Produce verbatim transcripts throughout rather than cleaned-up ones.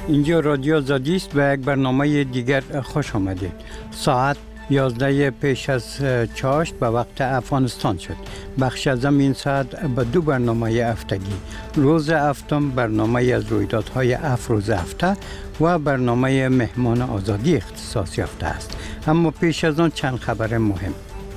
اینجا رادیو آزادی است و یک برنامه دیگر خوش آمدید. ساعت یازده پیش از چاشت به وقت افغانستان شد. بخش از این ساعت به دو برنامه هفتگی، روز هفتم برنامه از رویدادهای افروز هفته و برنامه مهمان آزادی اختصاص یافته است. اما پیش از آن چند خبر مهم.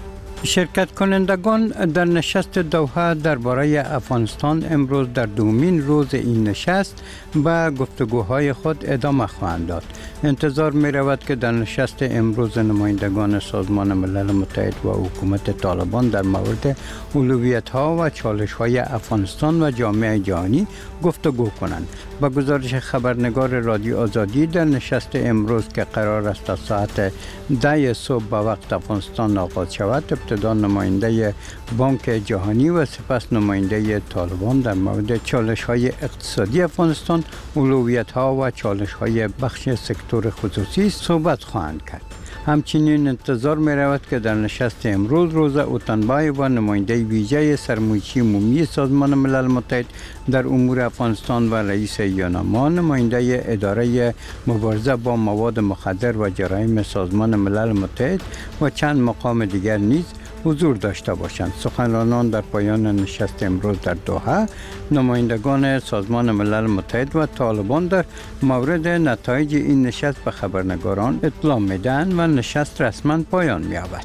شرکت کنندگان در نشست دوحه درباره افغانستان امروز در دومین روز این نشست به گفتگوهای خود ادامه خواهند داد. انتظار می رود که در نشست امروز نمایندگان سازمان ملل متحد و حکومت طالبان در مورد اولویت ها و چالش های افغانستان و جامعه جهانی گفتگو کنند. با گزارش خبرنگار رادیو آزادی، در نشست امروز که قرار است تا ساعت ده صبح به وقت افغانستان آغاز شود، ابتدا نماینده بانک جهانی و سپس نماینده طالبان در مورد چالش های اقتصادی افغانستان، اولویت ها و چالش های بخش سکتور خصوصی صحبت خواهند کرد. همچنین انتظار می رود که در نشست امروز روزا اوتانبای و نماینده ویژه سرمایه‌ای عمومی سازمان ملل متحد در امور افغانستان و رئیس یوناما، نماینده اداره مبارزه با مواد مخدر و جرایم سازمان ملل متحد و چند مقام دیگر نیز حضور داشته باشند. سخنرانان در پایان نشست امروز در دوحه، نمایندگان سازمان ملل متحد و طالبان در مورد نتایج این نشست به خبرنگاران اطلاع میدهند و نشست رسما پایان می‌یابد.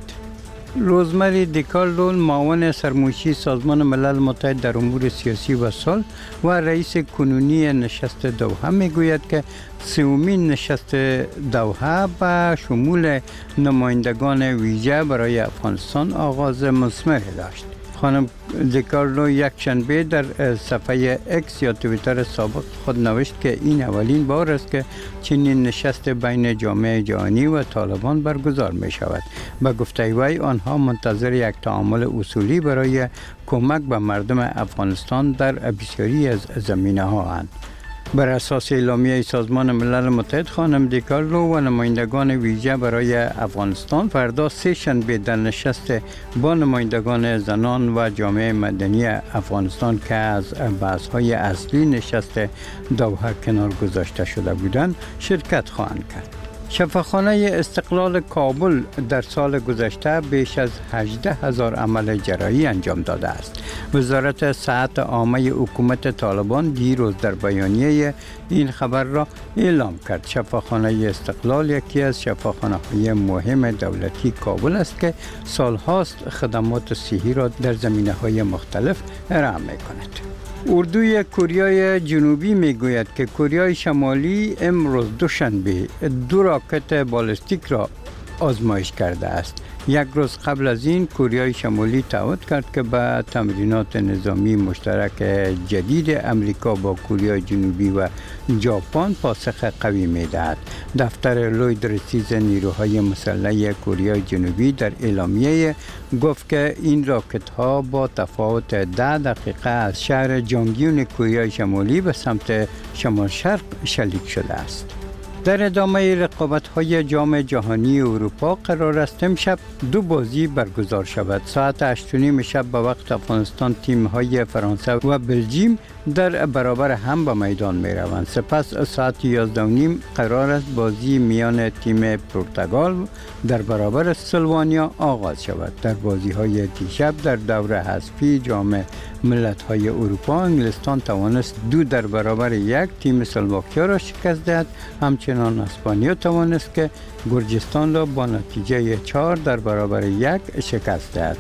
روزمری دیکارلون، معاون سرمایه‌ای سازمان ملل متحد در امور سیاسی و صلح و رئیس کنونی نشست دوحه میگوید که سومین نشست دوحه با شمول نمایندگان ویژه برای افغانستان آغاز مثمری داشت. خانم دیکارلو یک شنبه در صفحه اکس یا توییتر سابق خود نوشت که این اولین بار است که چنین نشست بین جامعه جهانی و طالبان برگزار می شود. به گفته وی آنها منتظر یک تعامل اصولی برای کمک به مردم افغانستان در بسیاری از زمینه ها اند. بر اساس اعلامیه سازمان ملل متحد، خانم دیکارلو و نمایندگان ویژه برای افغانستان فردا سه شنبه در نشست با نمایندگان زنان و جامعه مدنی افغانستان که از بحث‌های اصلی نشست دوحه کنار گذاشته شده بودند شرکت خواهند کرد. شفاخانه استقلال کابل در سال گذشته بیش از هجده هزار عمل جراحی انجام داده است. وزارت صحت عامه حکومت طالبان دیروز در بیانیه این خبر را اعلام کرد. شفاخانه استقلال یکی از شفاخانه‌های مهم دولتی کابل است که سالهاست خدمات صحی را در زمینه‌های مختلف ارائه می‌کند. اردوی کره جنوبی میگوید که کره شمالی امروز دوشنبه دو راکت بالستیک را آزمایش کرده است. یک روز قبل از این کره شمالی تعهد کرد که به تمرینات نظامی مشترک جدید امریکا با کره جنوبی و ژاپن پاسخ قوی می‌دهد. دفتر لوید رسیز نیروهای مسلح کره جنوبی در اعلامیه گفت که این راکت ها با تفاوت ده دقیقه از شهر جانگیون کره شمالی به سمت شمال شرق شلیک شده است. در ادامه رقابت‌های جام جهانی اروپا قرار است امشب دو بازی برگزار شود. ساعت هشت و نیم شب به وقت افغانستان تیم‌های فرانسه و بلژیم در برابر هم به میدان می‌روند. سپس ساعت یازده و نیم قرار است بازی میان تیم پرتغال در برابر سلوانیا آغاز شود. در بازی‌های دیشب در دور حذفی جام ملت‌های اروپا، انگلستان توانست دو در برابر یک تیم اسلواکیا را شکست دهد. همچنان اسپانیا توانست که گرجستان را با نتیجه چهار در برابر یک شکست دهد.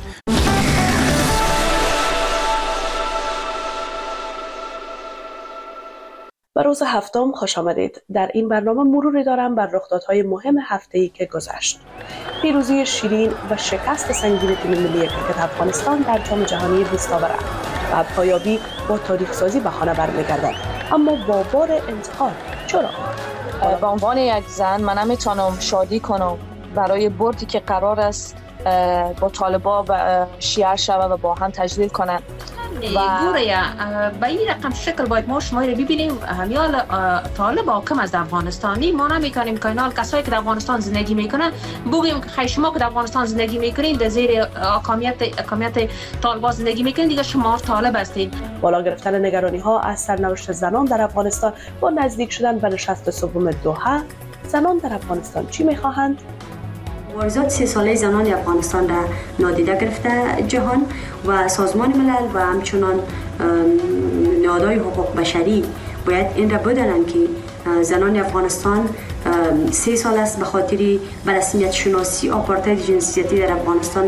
به روز هفتم خوش آمدید. در این برنامه مروری دارم بر رخدادهای مهم هفته‌ای که گذشت. پیروزی شیرین و شکست سنگین تیم ملی کرکت افغانستان در جام جهانی بیست آوره و پایابی با تاریخ سازی بهانه برمیگردد. اما با بار انتقاد. چرا؟ به عنوان یک زن من نمیتونم شادی کنم برای بردی که قرار است با طالبا شیعه شوه و با هم تجلیل کنن. و گوره به این رقم شکل باید ما شما رو ببینیم. همیال طالب حاکم از افغانستانی، ما نمیکنیم که اینال کسایی که در افغانستان زندگی میکنن بگیم خیلی شما که در افغانستان زندگی میکنین در زیر حاکمیت حاکمیت طالبان زندگی میکنین دیگه شما طالب هستین. بالا گرفتن نگرانی ها از سرنوشت زنان در افغانستان با نزدیک شدن به نشست سوم دوحه، زنان در افغانستان چی میخواهند؟ مبارزات سه ساله زنان افغانستان را نادیده گرفته جهان و سازمان ملل و همچنان نهادهای حقوق بشری باید این را بدانند که زنان افغانستان سه سال است به خاطر به رسمیت شناسی آپارتاید جنسیتی در افغانستان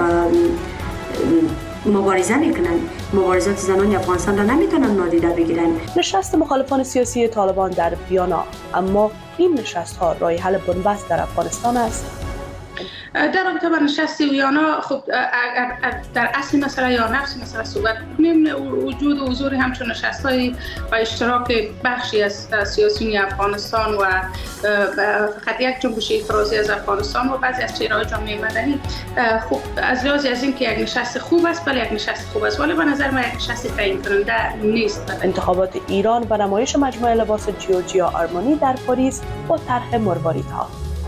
مبارزه میکنند. مبارزات زنان افغانستان را نمیتونن نادیده بگیرن. نشست مخالفان سیاسی طالبان در ویانا، اما این نشست ها راه حل بنبست در افغانستان است. در رابطه با نشست ویانا، خب در اصل مسئله یا نفس مسئله صحبت کنیم، وجود و حضور همچون نشست‌های و اشتراک بخشی از سیاسیون افغانستان و فقط یک جنبش اعتراضی از افغانستان و بعضی از چهره‌های جامعه مدنی، خب از لحاظ از این که یک نشست خوب است، ولی یک نشست خوب است، ولی به نظر من یک نشست تعیین کننده نیست. انتخابات ایران و نمایش مجموعه لباس جیورجیا آرمانی در پاریس با طرح مرواریدها.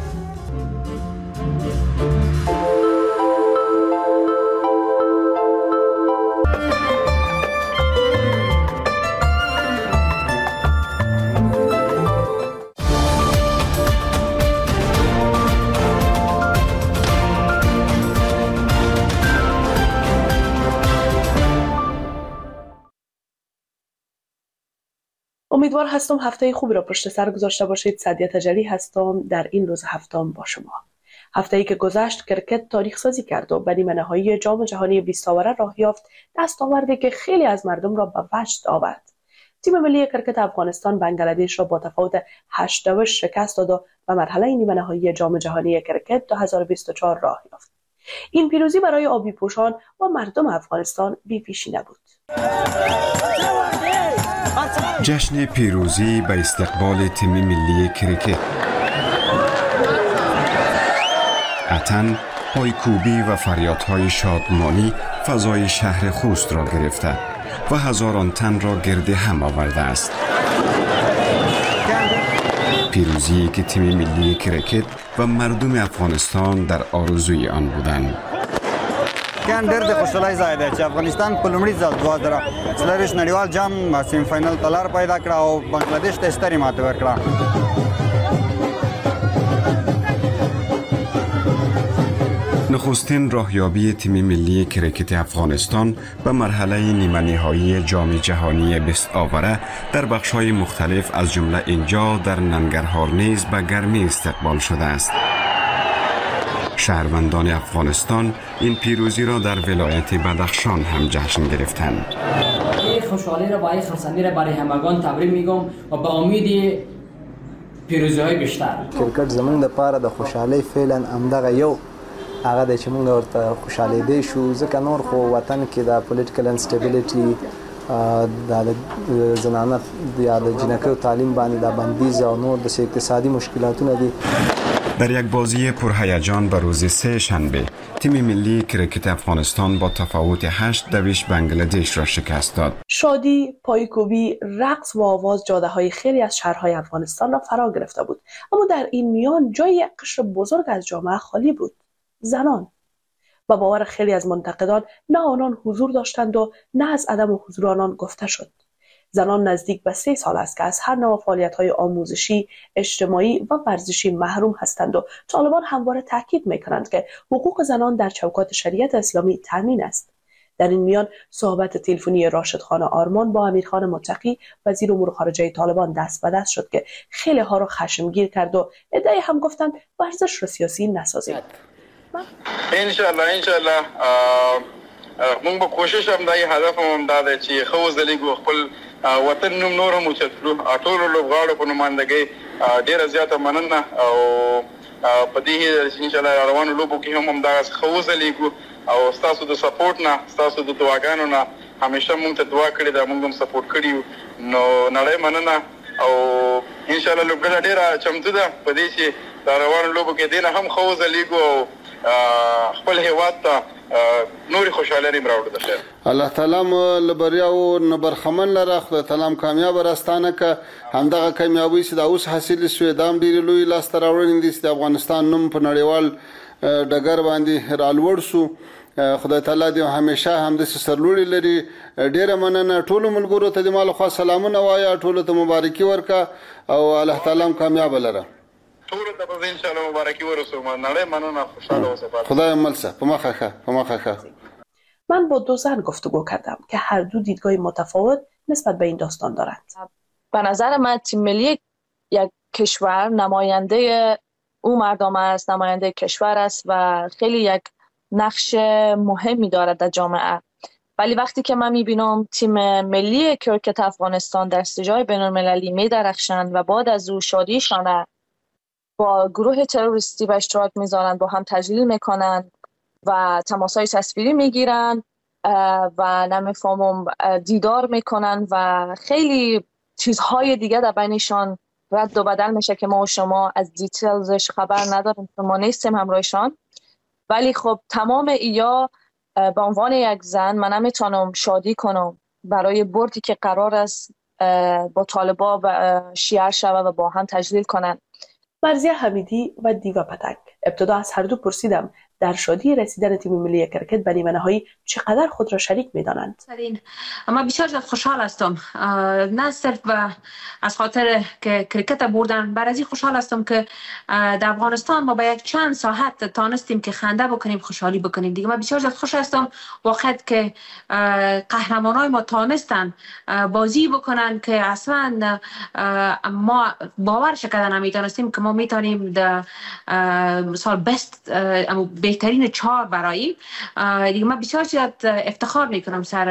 امیدوار هستم هفته خوبی را پشت سر گذاشته باشید. سعدیه تجلی هستم در این روز هفتم با شما. هفته‌ای که گذشت کرکت تاریخ سازی کرد و به نیمه نهایی جام جهانی بیست آوره راه یافت، دستاوردی که خیلی از مردم را به وجد آورد. تیم ملی کرکت افغانستان بنگلادش را با تفاوت هشت دو شکست داد و به مرحله نیمه نهایی جام جهانی کرکت دو هزار و بیست و چهار راه یافت. این پیروزی برای آبی پوشان و مردم افغانستان بی پیشی نبود. جشن پیروزی به استقبال تیم ملی کرکت. عطن، پایکوبی و فریادهای شادمانی فضای شهر خوست را گرفته و هزاران تن را گرد هم آورده است. پیروزی که تیم ملی کرکت و مردم افغانستان در آرزوی آن بودند. کان ډېر د خوشحالۍ ځای دی چې افغانستان په لومړي ځل دوه زره څلرویشت نړیوال جام سیم فاینل ته لار پیدا کړه او بنگلادیش ته سترې ماتې ورکړه. نخستین راهیابی تیم ملی کرکت افغانستان به مرحله نیمه نهایی جام جهانی بیست آوره در بخش‌های مختلف از جمله اینجا در ننگرهار نیز به گرمی استقبال شده است. شهروندان افغانستان این پیروزی را در ولایت بدخشان هم جشن گرفتند. این خوشحالی را با این خرسندی را برای همگان تبریک میگم و به امید پیروزی های بیشتر. کرکټ زمونږ لپاره د خوشحالۍ فعلا همدغه یو هغه د چې موږ ورته خوشحالېدی شو، ځکه نور خو وطن کې د پولیټیکل انسټیبیلیټي د زنانه یا د جنکیو تعلیم باندې د بندیز او نور د اقتصادي مشکلاتونه دي. در یک بازی پرهیجان به روز سه شنبه تیم ملی کرکت افغانستان با تفاوت هشت دویش بنگلادش را شکست داد. شادی، پایکوبی، رقص و آواز جاده های خیلی از شهرهای افغانستان را فرا گرفته بود، اما در این میان جای یک قشر بزرگ از جامعه خالی بود: زنان. با باور خیلی از منتقدان نه آنان حضور داشتند و نه از عدم حضور آنان گفته شد. زنان نزدیک به سه سال است که از هر نوع فعالیت‌های آموزشی، اجتماعی و ورزشی محروم هستند و طالبان همواره تاکید می‌کنند که حقوق زنان در چوکات شریعت اسلامی تامین است. در این میان صحبت تلفنی راشد خان آرمان با امیرخان متقی وزیر امور خارجه طالبان دست به دست شد که خیلی ها را خشمگین کرد و عده‌ای هم گفتند ورزش را سیاسی نسازید. ان شاء الله ان شاء الله موږ به کوشش هم دای هدف هم دا دی چې خو ځلېږو خپل وطن نوم نور هم اوچت کړو. ټولو لوبغاړو په نمایندګۍ ډېره زیاته مننه او په دې ان شاء الله روانو لوبو کې هم همدغسې ښه وځلېږو او ستاسو د سپورټ نه، ستاسو د دعاګانو نه همیشه موږ ته دعا کړې ده، موږ هم سپورټ کړي یو. نو نړۍ مننه او ان شاء الله لوبډله ډېره چمتو ده په دې چې د روانو لوبو کې دې نه هم ښه وځلېږو او خپل هیواد ته نوري خوشاله راوړو د خیر. الله تعالی مو لبریا او نبرخمن لره خدای تعالی کامیاب راستانه ک همدغه کامیابی چې دا اوس حاصل شوې دام ډیر لوی لاس تر راوړل دي چې افغانستان نوم په نړیوال ډګر باندې رالوړ شو. خدای تعالی دې همیشه هم د سرلوړي لري. ډیره مننه ټول ملګرو ته د مال خو سلامونه وایا ټول ته مبارکي ورکا او الله تعالی کامیاب لره. ټول ته په ان شاء الله مبارکي ورسو. مننه مننه خوشاله اوسه. خدای ملسه په مخه ښه په مخه ښه. من با دو زن گفتگو کردم که هر دو دیدگاه متفاوت نسبت به این داستان دارند. به نظر من تیم ملی یک کشور نماینده او مردم است، نماینده کشور است و خیلی یک نقش مهمی دارد در جامعه. ولی وقتی که من میبینم تیم ملی کرکت افغانستان در استجای بین المللی میدرخشند و بعد از او شادیشان با گروه تروریستی به اشتراک میذارند، با هم تجلیل میکنند و تماسهای تصویری میگیرن و نمیفهمم دیدار میکنن و خیلی چیزهای دیگه در بینشان رد و بدل میشه که ما و شما از دیتیلزش خبر نداریم، ما نیستیم همراهشان. ولی خب تمام ایا به عنوان یک زن من نمیتونم شادی کنم برای بردی که قرار است با طالبا شیعه شود و با هم تجلیل کنن. مرضیه حمیدی و دیوا پتنگ. ابتدا از هر دو پرسیدم در شادی رسیدن تیم ملی کرکت به نیمه‌نهایی چقدر خود را شریک می‌دانند. اما بسیار زیاد خوشحال هستم، نه صرف از خاطر که کرکت بردن، بر از این خوشحال هستم که در افغانستان ما با یک چند ساعت تانستیم که خنده بکنیم، خوشحالی بکنیم. دیگه من بسیار زیاد خوش هستم واقعا که قهرمانای ما تانستن بازی بکنن که اصلا ما باورش کردن نمی‌تونستیم که ما میتونیم در مثال بست بهترین چهار برای دیگه. من بسیار زیاد افتخار میکنم سر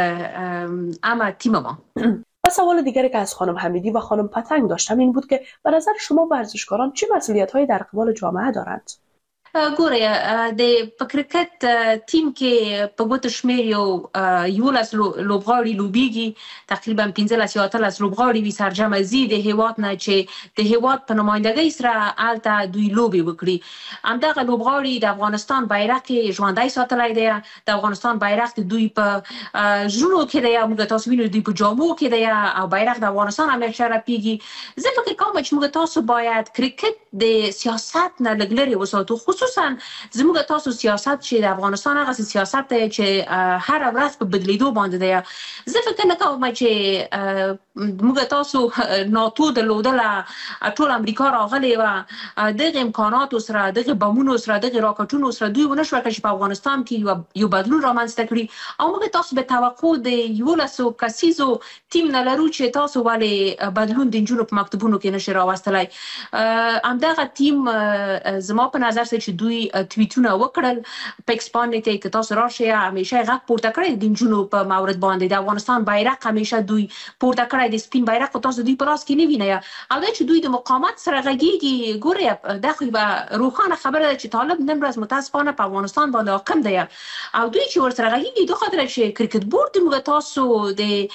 اما تیم ما. و سوال دیگری که از خانم حمیدی و خانم پتنگ داشتم این بود که به نظر شما ورزشکاران چه مسئولیت‌هایی در قبال جامعه دارند؟ ګوره د کرکټ ټیم کې په ګوتو شمیر یو یولس لوبغاړي لوبیږي، تقریبا پنځلس یا اتلس لوبغاړي وي سرجمه زی د هیواد نه چې د هیواد په نمایندګۍ سره هلته دوی لوبې وکړي. همدغه لوبغاړي د افغانستان بیرغ ژوندی ساتلی دی، د افغانستان بیرغ د دوی په زړونو کې دی، موږ تاسو وینو دوی په جامو کې دی او بیرغ د افغانستان همیشه رپیږي. زه فکر کوم چې موږ تاسو باید کرکټ د سیاست نه لږ لرې وساتو، خصوصا زموږ تاسو سیاست چې د افغانستان هغه سیاست دی چې هر ورځ په بدلیدو باندې دی. زه فکر نه کوم چې موږ تاسو ناتو درلودله، ټول امریکا راغلی و دغه امکاناتو سره، دغه بمونو سره، دغه راکټونو سره دوی ونه شوه چې په افغانستان کې یو بدلون رامنځته کړي. او موږ تاسو به توقع د یولسو کسیزو ټیم نه لرو چې تاسو ولې بدلون د نجونو په مکتبونو کې نشي راوستلی. همدغه ټیم زما په نظر چې دوی توییتونه وکړل په ایکس باندې کې تاسو راشئ، همیشه غږ پورته کړی د نجونو په مورد باندې، د افغانستان بیرغ همیشه دوی پورته کړی، د سپین بیرغ خو تاسو دوی په لاس کې نه وینئ. او دا چې دوی د مقاومت سره غږیږي، ګورئ دا خو یوه روښانه خبره ده چې طالب نن ورځ متاسفانه په افغانستان باندې حاکم دی او دوی چې ورسره غږیږي د خاطر چې کرکټ بورډ موږ تاسو د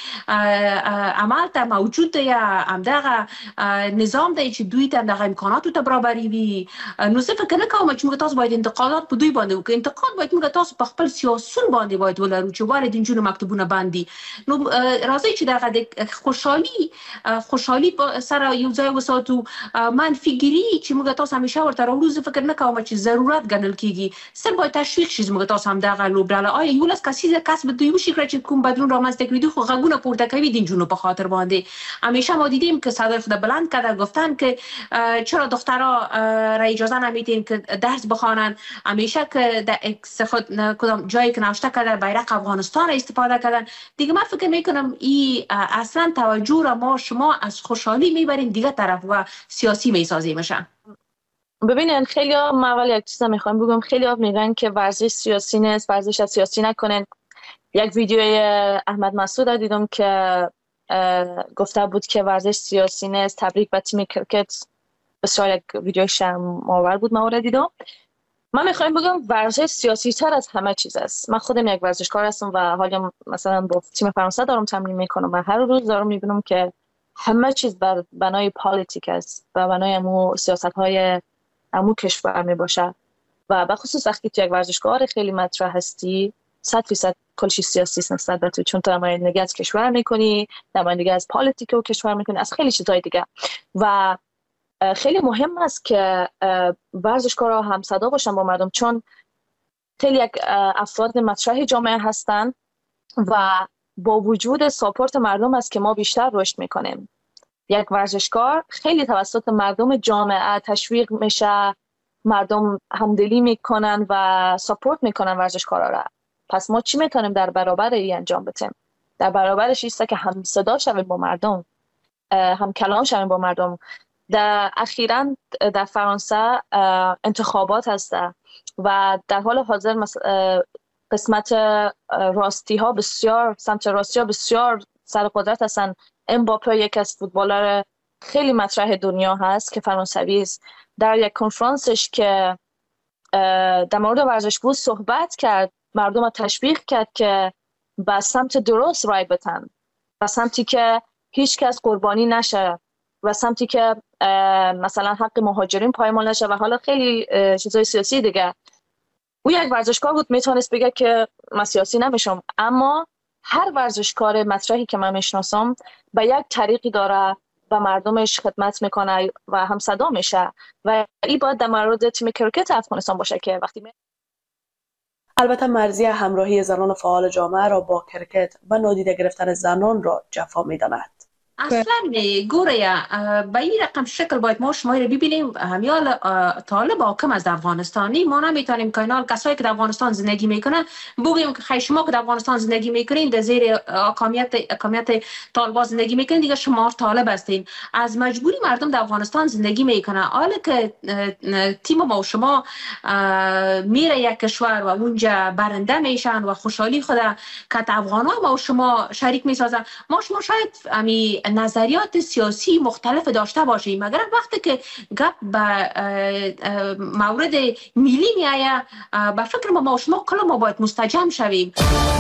عمل ته موجود دی، همدغه نظام دی چې دوی ته دغه امکاناتو ته برابري وي. نو زه فکر نه کوم چې موږ تاسو باید انتقادات په دوی باندې وکړو. انتقاد باید موږ تاسو په خپل سیاسون باندې باید ولرو چې ولې د نجونو مکتبونه بند دي. نو راځئ چې دغه د خوشحالي خوشحالي سره یو ځای وساتو. منفیګري چې موږ تاسو همیشه ورته راوړو زه فکر نه کوم چې ضرورت ګڼل کېږي. صرف باید تشویق شي موږ تاسو همدغه لوبډله آیا یولس کسیزه کس به دوی وشي کړی چې کوم بدلون رامنځته کړي، دوی خو غږونه پورته کوي د نجونو په خاطر باندده. همیشه ما دیدیم که صدای خود بلند کرده گفتن که چرا دخترها را اجازه نمیدین که درس بخوانن، همیشه که در خود کدام جایی که نوشته کرده بیرق افغانستان استفاده کردن. دیگه من فکر میکنم این اصلا توجه را ما شما از خوشحالی میبرین دیگه طرف و سیاسی میسازیمشن. ببینین خیلی ها، من اول یک چیز میخوام بگم، خیلی ها میگن که ورزش سیاسی نیست، ورزش از سیاسی نکنین. یک ویدیوی احمد مسعود دیدم که گفته بود که ورزش سیاسی نیست، تبریک به تیم کرکت. بسیار یک ویدیوی شرم‌آور بود، من اون دیدم. من میخوایم بگم ورزش سیاسی تر از همه چیز است. من خودم یک ورزشکار هستم و حالا مثلا با تیم فرانسه دارم تمرین میکنم و هر روز دارم میبینم که همه چیز بر بنای پالیتیک است و بنای امو سیاست های امو کشور میباشه. و به خصوص وقتی تو یک ورزشکار خیلی مطرح هستی صد فیصد کلش سیاسی است نسبت به تو، چون تو نمایندگی از کشور میکنی، نمایندگی از پالیتیک و کشور میکنی، از خیلی چیزای دیگه. و خیلی مهم است که ورزشکارها هم صدا باشن با مردم، چون خیلی یک افراد مطرح جامعه هستن و با وجود ساپورت مردم است که ما بیشتر رشد میکنیم. یک ورزشکار خیلی توسط مردم جامعه تشویق میشه، مردم همدلی میکنن و ساپورت میکنن ورزشکارا را. پس ما چی میتونیم در برابر این انجام بدیم؟ در برابرش ایسته که هم صدا شویم با مردم، هم کلام شویم با مردم. در اخیراً در فرانسه انتخابات هست و در حال حاضر قسمت راستی ها بسیار سمت راستی ها بسیار سر قدرت هستن. امباپه یک از فوتبالر خیلی مطرح دنیا هست که فرانسوی است. در یک کنفرانسش که در مورد ورزش بود صحبت کرد، مردم رو تشویق کرد که به سمت درست رای بدن، به سمتی که هیچ کس قربانی نشه و سمتی که مثلا حق مهاجرین پایمال نشه و حالا خیلی چیزای سیاسی دیگه. او یک ورزشکار بود، میتونست بگه که من سیاسی نمیشم، اما هر ورزشکار مطرحی که من میشناسم به یک طریقی داره و مردمش خدمت میکنه و هم صدا میشه و این باید در مورد تیم کرکت افغانستان باشه که وقتی می... البته مرزی همراهی زنان فعال جامعه را با کرکت و نادیده گرفتن زنان را جفا میداند. اصلا گوره به این رقم شکل باید ما شما رو ببینیم. همیال طالب حاکم از افغانستانی ما نمیتونیم که اینال کسایی که در افغانستان زندگی میکنن بگیم که خیلی شما که در افغانستان زندگی میکنین در زیر حاکمیت حاکمیت طالبان زندگی میکنین دیگه شما طالب هستین. از مجبوری مردم در افغانستان زندگی میکنن. حالا که تیم ما و شما میره یک کشور و اونجا برنده میشن و خوشحالی خود که افغانا ما و شما شریک میسازن، ما شما شاید امی نظریات سیاسی مختلف داشته باشیم، مگر وقتی که گپ به مورد ملی میایه به فکر ما ما شما کلا ما باید مستجم شویم.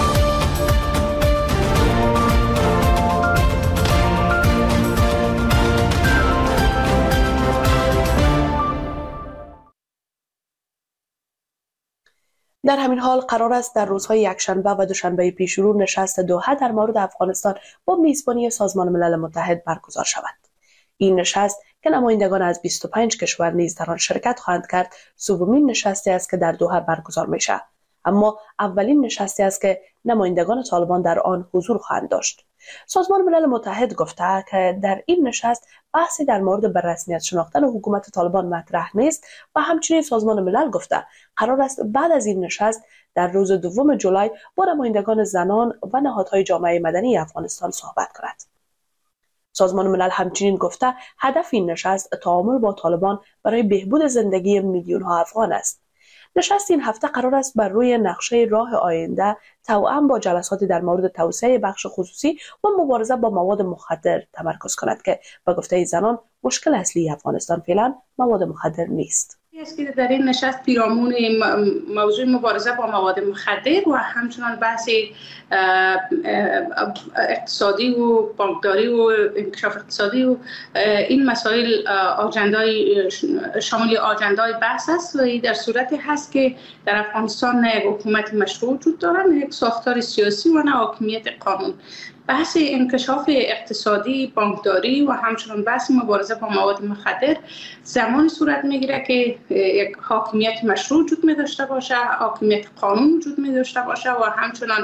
در همین حال قرار است در روزهای یکشنبه و دوشنبه پیش رو نشست دوحه در مورد افغانستان با میزبانی سازمان ملل متحد برگزار شود. این نشست که نمایندگان از بیست و پنج کشور نیز در آن شرکت خواهند کرد، سومین نشستی است که در دوحه برگزار می‌شود، اما اولین نشستی است که نمایندگان طالبان در آن حضور خواهند داشت. سازمان ملل متحد گفته که در این نشست بحثی در مورد به رسمیت شناختن حکومت طالبان مطرح نیست و همچنین سازمان ملل گفته قرار است بعد از این نشست در روز دوم جولای با نمایندگان زنان و نهادهای جامعه مدنی افغانستان صحبت کند. سازمان ملل همچنین گفته هدف این نشست تعامل با طالبان برای بهبود زندگی میلیون ها افغان است. نشست این هفته قرار است بر روی نقشه راه آینده توأم با جلساتی در مورد توسعه بخش خصوصی و مبارزه با مواد مخدر تمرکز کند که به گفته زنان مشکل اصلی افغانستان فعلا مواد مخدر نیست. است که در این نشست پیرامون موضوع مبارزه با مواد مخدر و همچنان بحث اقتصادی و بانکداری و انکشاف اقتصادی و این مسائل آجندای شامل آجندای بحث است و این در صورتی هست که در افغانستان نه یک حکومت مشروع وجود دارد، نه یک ساختار سیاسی و نه حاکمیت قانون. بحث انکشاف اقتصادی، بانکداری و همچنان بحث مبارزه با مواد مخدر زمانی صورت میگیره که یک حاکمیت مشروع وجود می داشته باشه، حاکمیت قانون وجود می داشته باشه و همچنان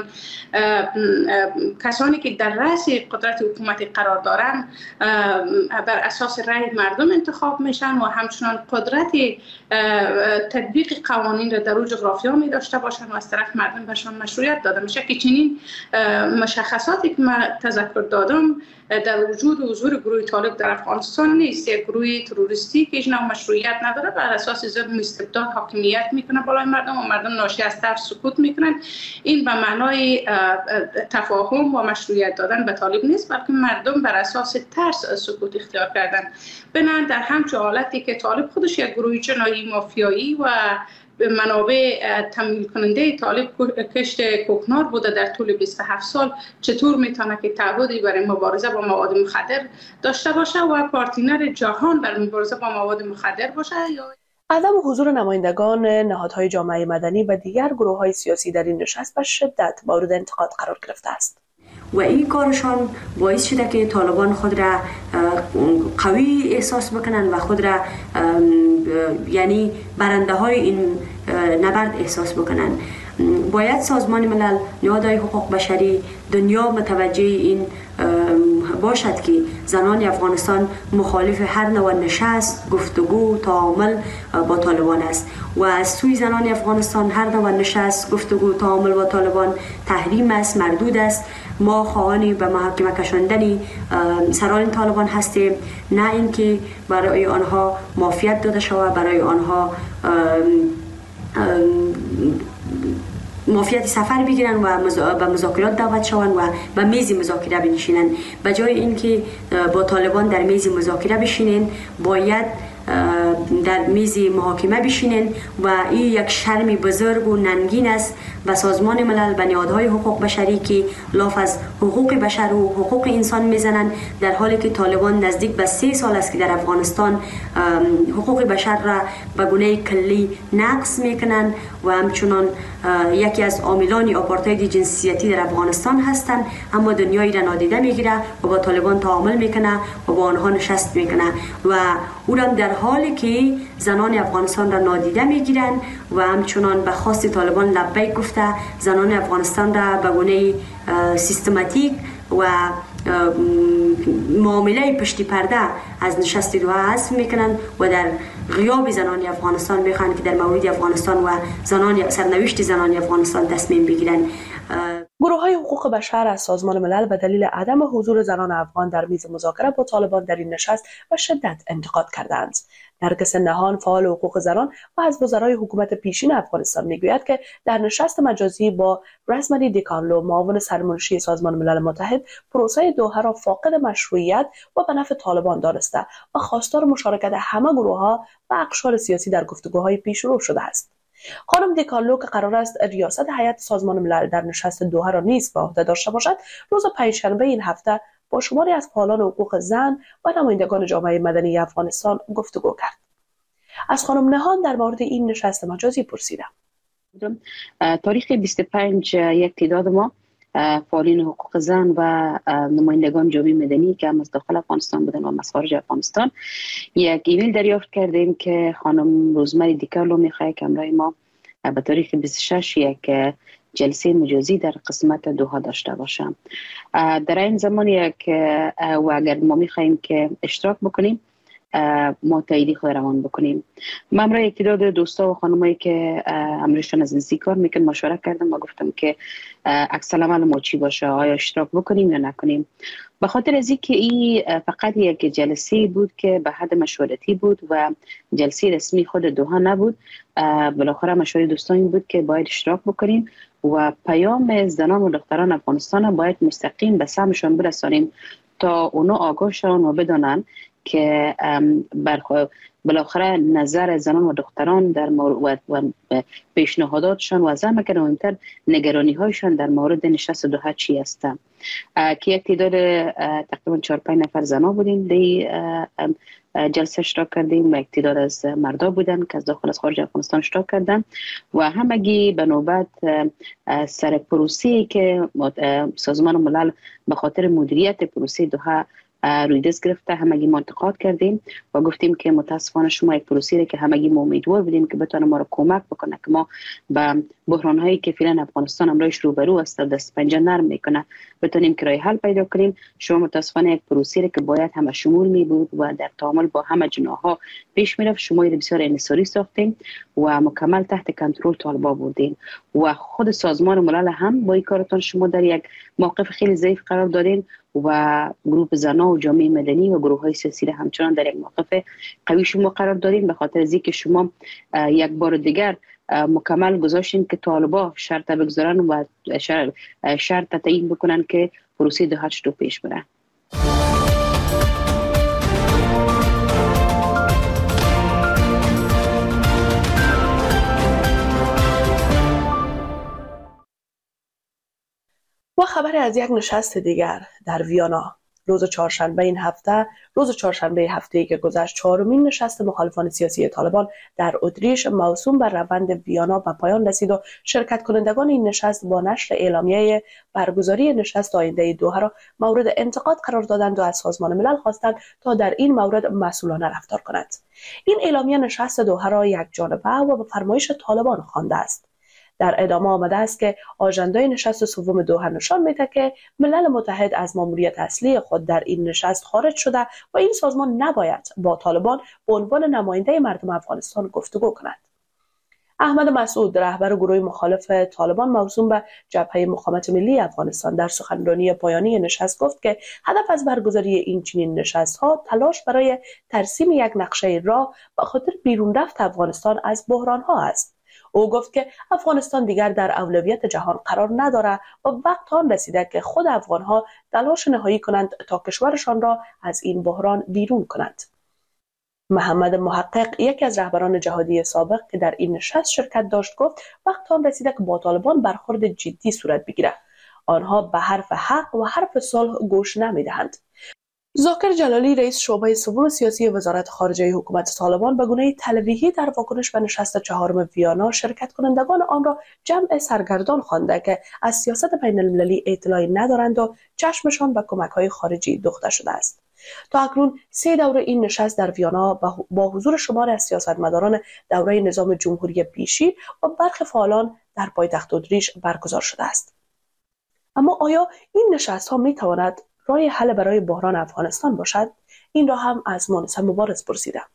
کسانی که در رأس قدرت حکومتی قرار دارن بر اساس رأی مردم انتخاب میشن و همچنان قدرت تطبیق قوانین را در اون جغرافیا می داشته باشن و از طرف مردم بهشان مشروعیت داده میشه که چنین مشخصاتی که من تذکر دادم در وجود و حضور گروه طالب در افغانستان نیست. یک گروه تروریستی که هیچ نوع مشروعیت نداره، بر اساس ظلم و استبداد حاکمیت میکنه بالای مردم و مردم ناشی از ترس سکوت میکنن. این به معنای تفاهم و مشروعیت دادن به طالب نیست، بلکه مردم بر اساس ترس سکوت اختیار کردن. بنابراین در همچون حالتی که طالب خودش یک گروه جنایی مافیایی و به منابع تمویل کننده طالب کشت کوکنار بوده در طول بیست و هفت سال، چطور میتونه که تعهدی برای مبارزه با مواد مخدر داشته باشه و پارتنر جهان برای مبارزه با مواد مخدر باشه؟ عدم حضور نمایندگان نهادهای جامعه مدنی و دیگر گروه‌های سیاسی در این نشست به شدت مورد انتقاد قرار گرفته است. و این کارشان باعث شده که طالبان خود را قوی احساس بکنن و خود را یعنی برنده های این نبرد احساس بکنن. باید سازمان ملل، نهادهای حقوق بشری، دنیا متوجه این باشد که زنان افغانستان مخالف هر نوع نشست، گفتگو، تعامل با طالبان است و از سوی زنان افغانستان هر نوع نشست، گفتگو، تعامل با طالبان تحریم است، مردود است. ما خواهان به محاکمه کشاندن سران طالبان هستیم، نه اینکه برای آنها معافیت داده شود، برای آنها معافیت سفر بگیرن و به مذاکرات دعوت شوند و به میز مذاکره بنشینن. به جای اینکه با طالبان در میز مذاکره بشینن، باید در میز محاکمه بشینن و این یک شرم بزرگ و ننگین است و سازمان ملل به نهادهای حقوق بشری که لاف از حقوق بشر و حقوق انسان میزنند، در حالی که طالبان نزدیک به سه سال است که در افغانستان حقوق بشر را به گونه کلی نقض میکنند و همچنان یکی از عاملان آپارتاید جنسیتی در افغانستان هستند، اما دنیایی را نادیده میگیره و با طالبان تعامل میکنه و با آنها نشست میکنه و او را در حالی که زنان افغانستان را نادیده میگیرند و همچنان به خواست طالبان لبیک گفته زنان افغانستان را به گونه سیستماتیک و معامله پشتی پرده از نشست دوحه حذف میکنن و در غیاب زنان افغانستان میخوان که در مورد افغانستان و زنان سرنوشت زنان افغانستان تصمیم بگیرن. گروه‌های حقوق بشر از سازمان ملل به دلیل عدم حضور زنان افغان در میز مذاکره با طالبان در این نشست به شدت انتقاد کردند. نرگس نهان، فعال حقوق زنان و از وزرای حکومت پیشین افغانستان میگوید که در نشست مجازی با رزمنی دیکانلو، معاون سرمنشی سازمان ملل متحد، پروسه دوحه را فاقد مشروعیت و به نفع طالبان دانسته و خواستار مشارکت همه گروه‌ها و اقشار سیاسی در گفتگوهای پیش رو شده است. خانم دیکارلو که قرار است ریاست هیئت سازمان ملل در نشست دوحه را نیز به عهده داشته باشد، روز پنجشنبه این هفته با شماری از فعالان حقوق زن و نمایندگان جامعه مدنی افغانستان گفتگو کرد. از خانم نهان در مورد این نشست مجازی پرسیدم. تاریخ بیست و پنج یک تعداد ما فعالین حقوق زن و نمایندگان جامعه مدنی که هم از داخل افغانستان بودن و از خارج افغانستان یک ایمیل دریافت کردیم که خانم روزمری دیکارلو میخواد که همراه ما به تاریخ بیست و شش یک جلسه مجازی در قسمت دوحه داشته باشم. در این زمان یک و اگر ما میخوایم که اشتراک بکنیم، ما تاییدی خود روان بکنیم. من همراه یک تعداد دوستا و خانمایی که امرشان از این کار میکن مشورت کردم و گفتم که عکس العمل ما چی باشه، آیا اشتراک بکنیم یا نکنیم. به خاطر از اینکه این فقط یک جلسه بود که به حد مشورتی بود و جلسه رسمی خود دوحه نبود، بالاخره مشوره دوستان این بود که باید اشتراک بکنیم و پیام زنان و دختران افغانستان باید مستقیم به سمشان برسانیم تا اونا آگاه شون و بدانن که بالاخره نظر زنان و دختران در مورد و پیشنهاداتشان و از همه که مهمتر نگرانی هایشان در مورد نشست دوحه چی است. که یک تعداد تقریبا چهار پنج نفر زنا بودیم در جلسه اشتراک کردیم و یک تعداد از مردا بودن که از داخل از خارج افغانستان اشتراک کردن و همگی به نوبت سر پروسه‌ای که سازمان ملل به خاطر مدیریت پروسه دوحه روی دست گرفته همگی ما انتقاد کردیم و گفتیم که متاسفانه شما یک پروسه که همگی ما امیدوار بودیم که بتونه ما را کمک بکنه که ما به بحران هایی که فعلا افغانستان امروز روبرو است دست پنجه نرم میکنه بتونیم که راه حل پیدا کنیم. شما متاسفانه یک پروسه که باید همه شمول می بود و در تعامل با همه جناح‌ها پیش میرفت، شما را بسیار انحصاری ساختیم و مکمل تحت کنترل طالبا بردین و خود سازمان ملل هم با این کارتان شما در یک موقف خیلی ضعیف قرار دادین و گروه زنان و جامعه مدنی و گروه های سیاسی همچنان در یک موقف قوی شما قرار دادین، به خاطر از اینکه شما یک بار دیگر مکمل گذاشتین که طالبا شرط بگذارن و شرط تعیین بکنن که پروسه دوحه چطور پیش بره. و خبر از یک نشست دیگر در ویانا. روز چهارشنبه این هفته روز چهارشنبه هفته‌ای که گذشت چهارمین نشست مخالفان سیاسی طالبان در اتریش موسوم بر روند ویانا به پایان رسید و شرکت کنندگان این نشست با نشر اعلامیه برگزاری نشست آینده دوحه را مورد انتقاد قرار دادند و از سازمان ملل خواستند تا در این مورد مسئولانه رفتار کند. این اعلامیه نشست دوحه را یک جانبه و به فرمایش طالبان خوانده است. در ادامه آمده است که آژندای نشست سوم دوحه نشان می‌دهد که ملل متحد از ماموریت اصلی خود در این نشست خارج شده و این سازمان نباید با طالبان به عنوان نماینده مردم افغانستان گفتگو کند. احمد مسعود رهبر گروه مخالف طالبان موسوم به جبهه مقاومت ملی افغانستان در سخنرانی پایانی نشست گفت که هدف از برگزاری این چنین نشست‌ها تلاش برای ترسیم یک نقشه راه به خاطر بیرون رفت افغانستان از بحران‌ها است. او گفت که افغانستان دیگر در اولویت جهان قرار ندارد و وقت آن رسیده که خود افغان‌ها تلاش نهایی کنند تا کشورشان را از این بحران بیرون کنند. محمد محقق یکی از رهبران جهادی سابق که در این نشست شرکت داشت گفت وقت آن رسیده که با طالبان برخورد جدی صورت بگیرد. آنها به حرف حق و حرف صلح گوش نمی‌دهند. ذاکر جلالی رئیس شعبه سوم سیاسی وزارت خارجه حکومت طالبان به گونه تلویحی در واکنش به نشست چهارم ویانا شرکت کنندگان آن را جمع سرگردان خوانده که از سیاست بین المللی اطلاعی ندارند و چشمشان به کمک‌های خارجی دوخته شده است. تا اکنون سه دوره این نشست در ویانا با حضور شماری از سیاستمداران دوره نظام جمهوری پیشین و برخی فعالان در پایتخت اتریش برگزار شده است. اما آیا این نشست‌ها می‌تواند راه حل برای بحران افغانستان باشد؟ این را هم از مونس مبارز پرسیدم.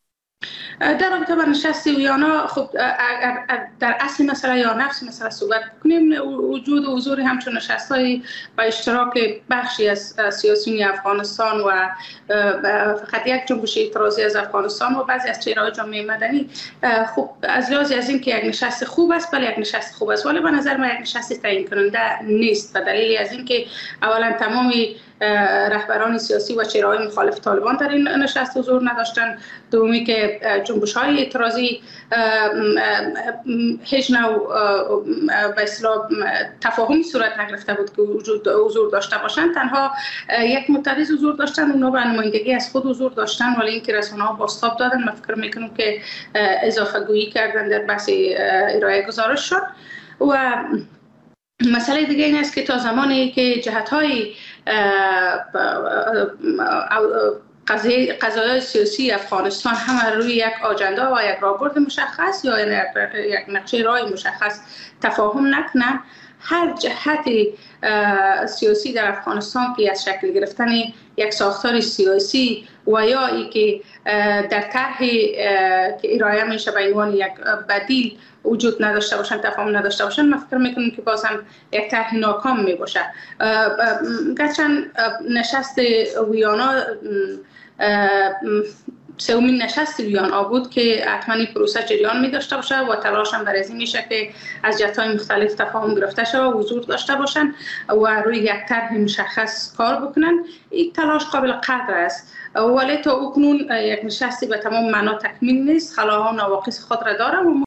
در رابطه با نشست ویانا خب در اصل مسئله یا نفس مسئله صحبت کنیم، وجود و حضور همچون نشست‌های با اشتراک بخشی از سیاسیون افغانستان و فقط یک جنبش اعتراضی از افغانستان و بعضی از چهره‌های جامعه مدنی خب از لحاظ از این که یک نشست خوب است، بله یک نشست خوب است، ولی به نظر من یک نشست تعیین کننده نیست. به دلیل از این که اولا تمامی رهبران سیاسی و چهره‌های مخالف طالبان در این نشست حضور نداشتند، دومی که جنبش‌های اعتراضی هیچ نوع به اصطلاح تفاهمی صورت نگرفته بود که وجود حضور داشته باشند، تنها یک معترض حضور داشتند، اونا به نمایندگی از خود حضور داشتند، ولی اینکه رسانه‌ها بازتاب دادن، من فکر می‌کنم که اضافه گویی کردن در بحث ارائه گزارش شد. و مسئله دیگه این است که تا زمانی که جهت‌های قضایای سیاسی افغانستان همه روی یک آجندا و یک راهبرد مشخص یا یک نقشه راه مشخص تفاهم نکنه، هر جهت سیاسی در افغانستان که از شکل گرفتن یک ساختار سیاسی و یا ای که در طرح که ارائه میشه به عنوان یک بدیل وجود نداشته باشن، تفاهم نداشته باشن، من فکر میکنم که باز هم یک طرح ناکام می باشه. گرچند نشست ویانا سومین نشست ویانا بود که حتما این پروسه جریان می داشته باشه و تلاش هم برای این میشه که از جهت‌های مختلف تفاهم گرفته شده و حضور داشته باشن و روی یک طرح مشخص کار بکنن. این تلاش قابل قدر است، ولی تا اکنون یک نشستی به تمام معنا تکمیل نیست، خلاها و نواقص خود را داره. و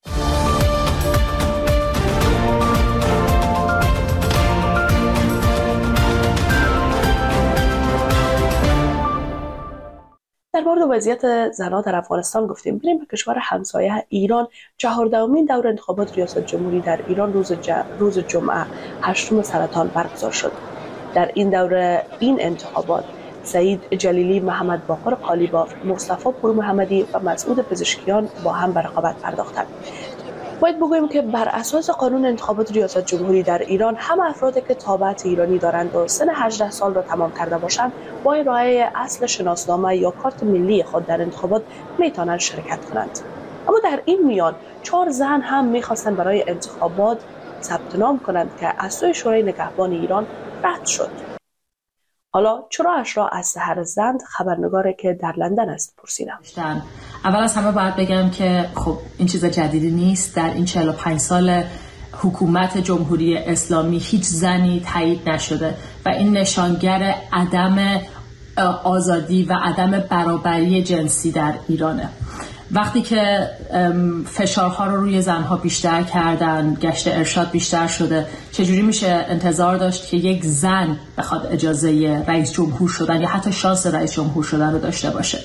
در مورد وضعیت زنان در افغانستان گفتیم. بریم به کشور همسایه ایران. چهاردهمین دور انتخابات ریاست جمهوری در ایران روز ج... روز جمعه هشتم سرطان برگزار شد. در این دوره این انتخابات سعید جلیلی، محمد باقر قالیباف، مصطفی پور محمدی و مسعود پزشکیان با هم به رقابت پرداختند. باید بگوییم که بر اساس قانون انتخابات ریاست جمهوری در ایران همه افرادی که تابعیت ایرانی دارند و سن هجده سال را تمام کرده باشند با ارائه اصل شناسنامه یا کارت ملی خود در انتخابات میتوانند شرکت کنند. اما در این میان چهار زن هم میخواستند برای انتخابات ثبت نام کنند که از سوی شورای نگهبان ایران رد شد. حالا چراش را از سحر زند، خبرنگاری که در لندن است، پرسیدم. اول از همه باید بگم که خب این چیز جدیدی نیست. در این چهل و پنج سال حکومت جمهوری اسلامی هیچ زنی تایید نشده و این نشانگر عدم آزادی و عدم برابری جنسی در ایرانه. وقتی که فشارها رو روی زنها بیشتر کردن، گشت ارشاد بیشتر شده، چجوری میشه انتظار داشت که یک زن بخواد اجازه رئیس جمهور شدن یا حتی شانس رئیس جمهور شدن رو داشته باشه؟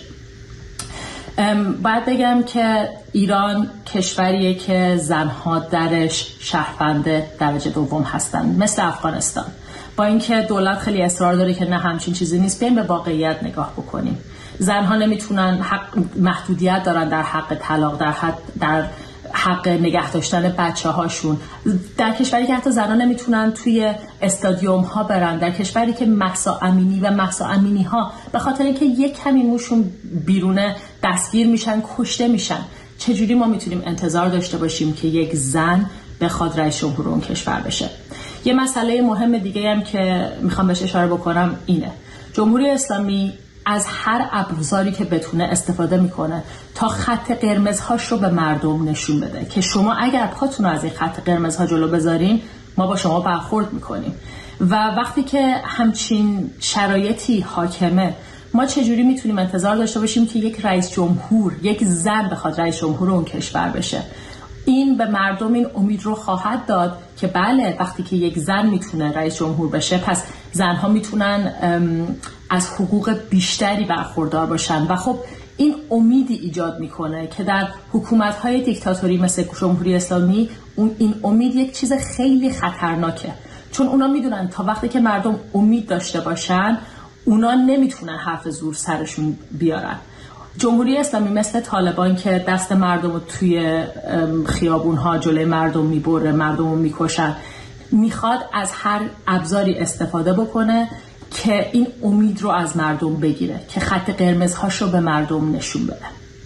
باید بگم که ایران کشوریه که زنها درش شهروند درجه دوم هستن، مثل افغانستان. با اینکه دولت خیلی اصرار داره که نه همچین چیزی نیست، بیایم به واقعیت نگاه بکنیم. زنها نمیتونن، حق محدودیت دارن در حق طلاق، در حق در حق نگه داشتن بچه هاشون. در کشوری که حتی زنها نمیتونن توی استادیوم ها برن، در کشوری که مهسا امینی و مهسا امینی ها به خاطر اینکه یک کمی موشون بیرونه دستگیر میشن، کشته میشن، چجوری ما میتونیم انتظار داشته باشیم که یک زن بخواد رئیس جمهور اون کشور بشه؟ یه مسئله مهم دیگه هم که میخوام بهش اشاره بکنم اینه: جمهوری اسلامی از هر ابزاری که بتونه استفاده میکنه تا خط قرمزهاش رو به مردم نشون بده که شما اگر پاتون رو از این خط قرمزها جلو بذارین ما با شما برخورد میکنیم. و وقتی که همچین شرایطی حاکمه، ما چجوری میتونیم انتظار داشته باشیم که یک رئیس جمهور، یک زن بخواد رئیس جمهور اون کشور بشه؟ این به مردم این امید رو خواهد داد که بله، وقتی که یک زن میتونه رئیس جمهور بشه، پس زنها میتونن از حقوق بیشتری برخوردار باشن. و خب این امیدی ایجاد میکنه که در حکومت‌های دیکتاتوری مثل جمهوری اسلامی اون این امید یک چیز خیلی خطرناکه، چون اونا میدونن تا وقتی که مردم امید داشته باشن اونا نمیتونن حرف زور سرشون بیارن. جمهوری اسلامی مثل طالبان که دست مردم رو توی خیابون‌ها جلوی مردم میبره، مردم رو میکشن، میخواد از هر ابزاری استفاده بکنه که این امید رو از مردم بگیره، که خط قرمزهاش رو به مردم نشون بده.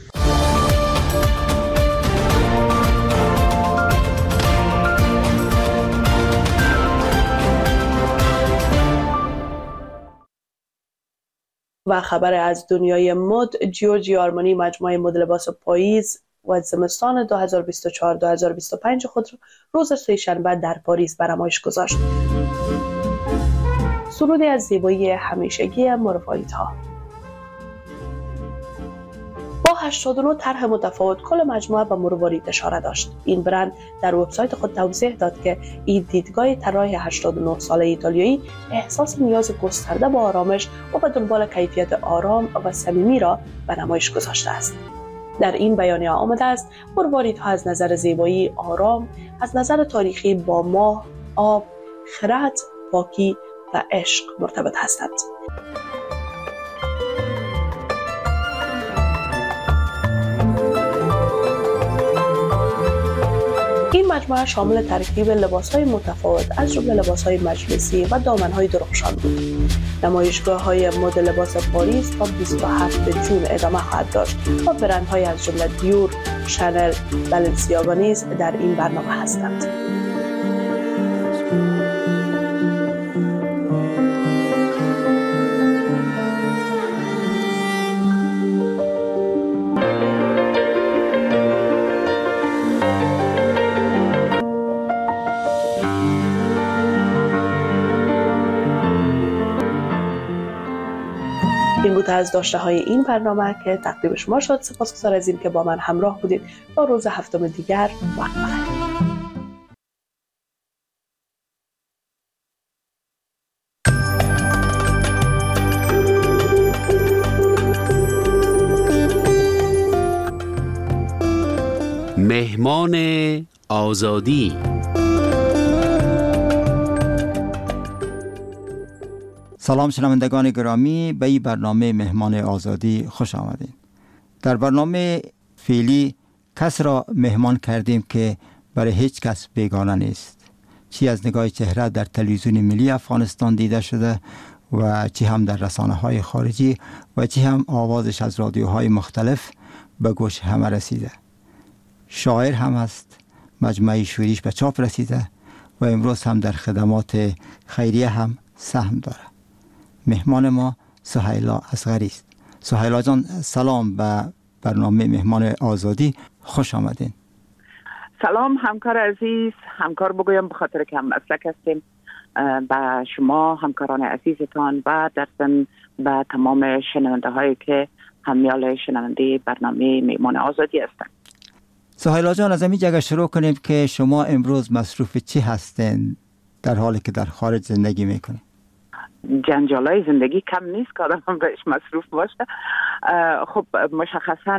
و خبر از دنیای مد: جیورجیو آرمانی مجموعه مد لباس پاییز و زمستان دو هزار و بیست و چهار دو هزار و بیست و پنج خود روز سه‌شنبه در پاریس به نمایش گذاشت. سرودی از زیبایی همیشگی مرواریدها. با هشتاد و نه طرح متفاوت کل مجموعه به مروارید اشاره داشت. این برند در وبسایت خود توضیح داد که این دیدگاه طراح هشتاد و نه ساله ایتالیایی احساس نیاز گسترده با آرامش و به دنبال کیفیت آرام و صمیمی را به نمایش گذاشته است. در این بیانیه آمده است مرواریدها از نظر زیبایی آرام، از نظر تاریخی با ماه، آب، خرد، پاکی و عشق مرتبط هستند. این مجموعه شامل ترکیب لباس‌های متفاوت از جمله لباس‌های مجلسی و دامن‌های درخشان بود. نمایشگاه‌های مد لباس پاریس تا بیست و هفتم جون ادامه خواهد داشت و برندهای از جمله دیور، شانل، بالنسیاگا نیز در این برنامه هستند. این بود از داشته های این برنامه که تقدیم شما شد. سپاسگزار از این که با من همراه بودید. تا روز هفتم دیگر وقت بخیر. مهمان آزادی. سلام شنوندگان گرامی، به این برنامه مهمان آزادی خوش آمدید. در برنامه فعلی کس را مهمان کردیم که برای هیچ کس بیگانه نیست، چی از نگاه چهره در تلویزیون ملی افغانستان دیده شده و چی هم در رسانه های خارجی و چی هم آوازش از رادیوهای مختلف به گوش همه رسیده. شاعر هم است، مجموعه شعریش به چاپ رسیده و امروز هم در خدمات خیریه هم سهم داره. مهمان ما سهیلا اصغری است. سهیلا جان سلام به برنامه مهمان آزادی، خوش آمدین. سلام همکار عزیز، همکار بگویم به خاطر که هم مسلک هستیم، به شما همکاران عزیزتان و در ضمن به تمام شنونده هایی که همیال شنونده برنامه مهمان آزادی هستم. سهیلا جان، از همین جگه شروع کنیم که شما امروز مصروف چی هستین در حالی که در خارج زندگی میکنید؟ جنجالای زندگی کم نیست که آدم بهش مصروف باشه. خب مشخصا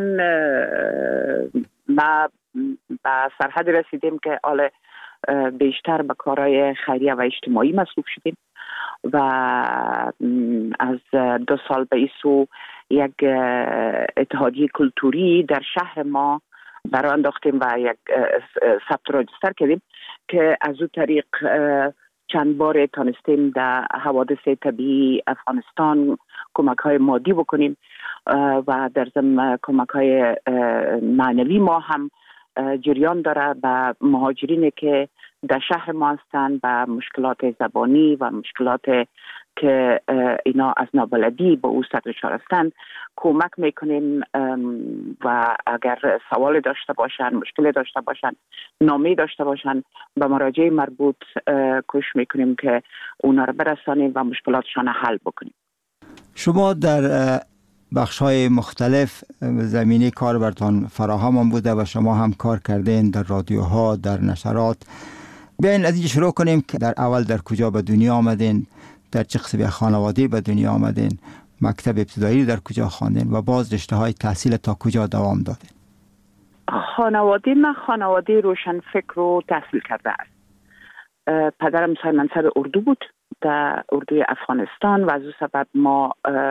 ما به سرحد رسیدیم که حالا بیشتر به کارهای خیریه و اجتماعی مصروف شدیم و از دو سال به این سو یک اتحادیه کلتوری در شهر ما برای انداختیم و یک ثبت راجستر کردیم که از اون طریق چند بار تانستیم در حوادث طبیعی افغانستان کمک های مادی بکنیم و در ضمن کمک های معنوی ما هم جریان داره به مهاجرینی که در شهر ما هستند و مشکلات زبانی و مشکلات که اینا از نابلدی به او سر دچار هستند کمک میکنیم و اگر سوال داشته باشن، مشکل داشته باشن، نامه داشته باشن به مراجع مربوط کوشش میکنیم که اونا رو برسانیم و مشکلاتشان حل بکنیم. شما در بخش‌های مختلف زمینه کار برتان فراهم بوده و شما هم کار کردین در رادیوها، در نشرات. بیاین از اینجا شروع کنیم که در اول در کجا به دنیا آمدین، در چه قسم خانواده به دنیا آمدین، مکتب ابتدایی در کجا خواندین و باز رشته های تحصیل تا کجا دوام دادین؟ خانواده من خانواده روشنفکر رو تحصیل کرده است. پدرم صاحب منصب اردو بود در اردوی افغانستان و از اون سبب ما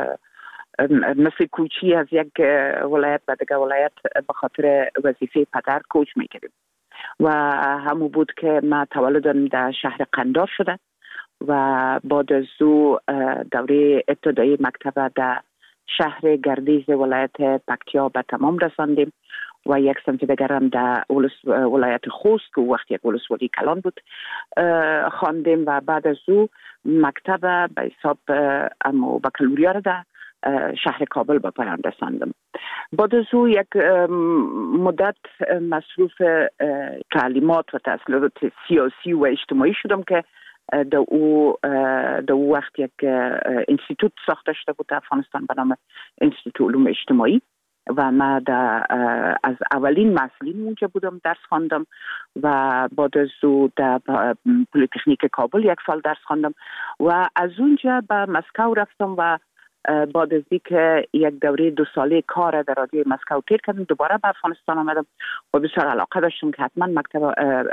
مثل کوچی از یک ولایت به دیگر ولایت به خاطر وظیفه پدر کوچ میکردیم و همون بود که ما تولدم در شهر قندار شده و بعد از او دوره ابتدایی مکتب در شهر گردیز ولایت پکتیا به تمام رساندیم و یک سمت دیگر هم در ولایت خوست که وقتی یک ولسوالی کلان بود خواندیم و بعد از او مکتب به حساب امو بکالوریا را در شهر کابل به پایان رساندم. بعد از او یک مدت مصروف تعلیمات و تحصیلات سیاسی و اجتماعی شدم که در او در او وقت یک انستیتوت ساخته شده بود در افغانستان به نام انستیتوت علوم اجتماعی و ما در از اولین مسئولین اونجا بودم، درس خواندم و بعد از او در پلی‌تکنیک کابل یک سال درس خواندم و از اونجا به مسکو رفتم و بعد از اینکه یک دوره دو ساله کار در رادیوی مسکو تیر کردم دوباره به افغانستان آمدم و بسیار علاقه داشتم که حتما مکتب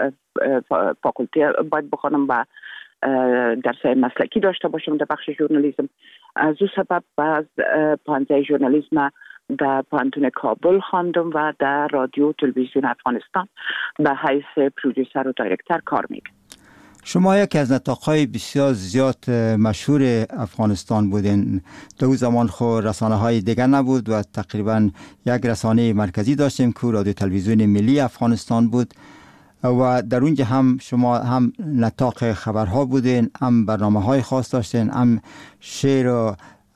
فاکولته باید بخونم و درس مسلکی داشته باشم در بخش ژورنالیسم. از او سبب باز پانزه ژورنالیسم در پانتون کابل خواندم و در رادیو تلویزیون افغانستان به حیث پرودوسر و دایرکتر کار میکنم. شما یکی از نطاق‌های بسیار زیاد مشهور افغانستان بودین. در اون زمان خود رسانه های دیگر نبود و تقریبا یک رسانه مرکزی داشتیم که رادیو تلویزیون ملی افغانستان بود و در اونجا هم شما هم نطاق خبرها بودین، هم برنامه های خاص داشتین، هم شعر و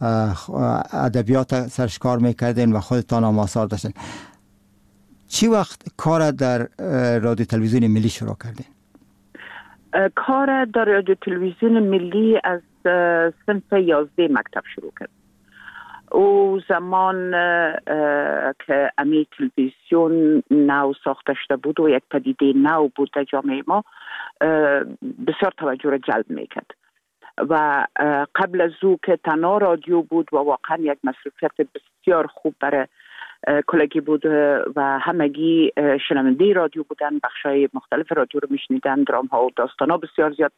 ادبیات سرش کار میکردین و خودتان هم آثار داشتین. چی وقت کار در رادیو تلویزیون ملی شروع کردین؟ کار در رادیو تلویزیون ملی از صنف یازده مکتب شروع کرد. او زمان که امی تلویزیون نو ساخته شده بود و یک پدیده نو بود در جامعه ما بسیار توجه را جلب میکرد و قبل از او که تنها رادیو بود و واقعا یک مصروفیت بسیار خوب برای کلگی بود و همگی شنونده رادیو بودن، بخشای مختلف رادیو رو میشنیدن، درام ها و داستان ها بسیار زیاد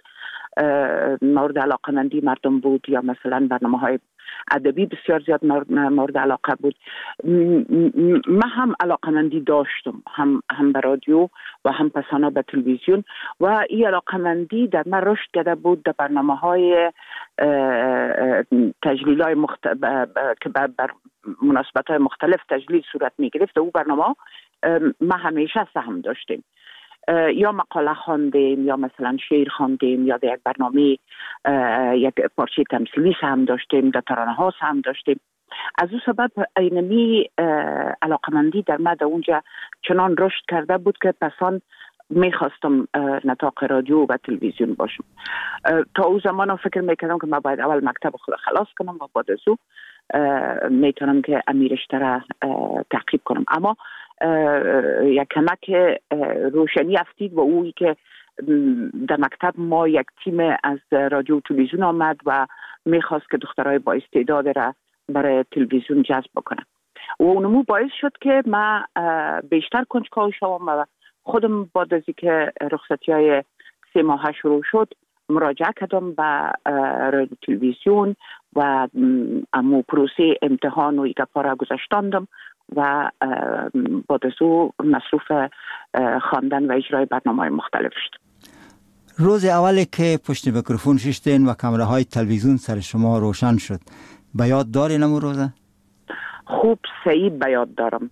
مورد علاقه مندی مردم بود یا مثلا برنامه های ادبی بسیار زیاد مورد علاقه بود. من هم علاقه مندی داشتم هم هم به رادیو و هم پسانا به تلویزیون و این علاقه مندی در من رشد کرده بود در برنامه های تجلیل های مختلف که بر مناسبت های مختلف تجلیل صورت می گرفت. او برنامه ما همیشه سهم داشتیم، یا مقاله خواندیم یا مثلا شعر خواندیم یا در یک برنامه یک پارچه تمثیلی سهم داشتیم، در ترانه ها سهم داشتیم. از او سبب اینمی علاقمندی در من در اونجا چنان رشد کرده بود که پسان میخواستم نطاق رادیو و تلویزیون باشم. تا او زمان فکر میکردم که من باید اول مکتب خود خلاص کنم و بعد از او میتونم که امیرشتر را تعقیب کنم. اما یک کمک روشنی افتید و اویی که در مکتب ما یک تیم از رادیو و تلویزیون آمد و میخواست که دخترای با استعداد را برای تلویزیون جذب بکنه و اونمو باعث شد که من بیشتر کنجکاو شوم و خودم بعد از اینکه رخصتی های سه ماه شروع شد مراجعه کردم به رادیو تلویزیون و امو پروسه امتحان و ایگپا را گذاشتاندم و بعد از او مصروف خواندن و اجرای برنامه‌های مختلف شد. روز اولی که پشت میکروفون ششتین و کامره های تلویزیون سر شما روشن شد به یاد دارین امو روزه؟ خوب صحیح به یاد دارم.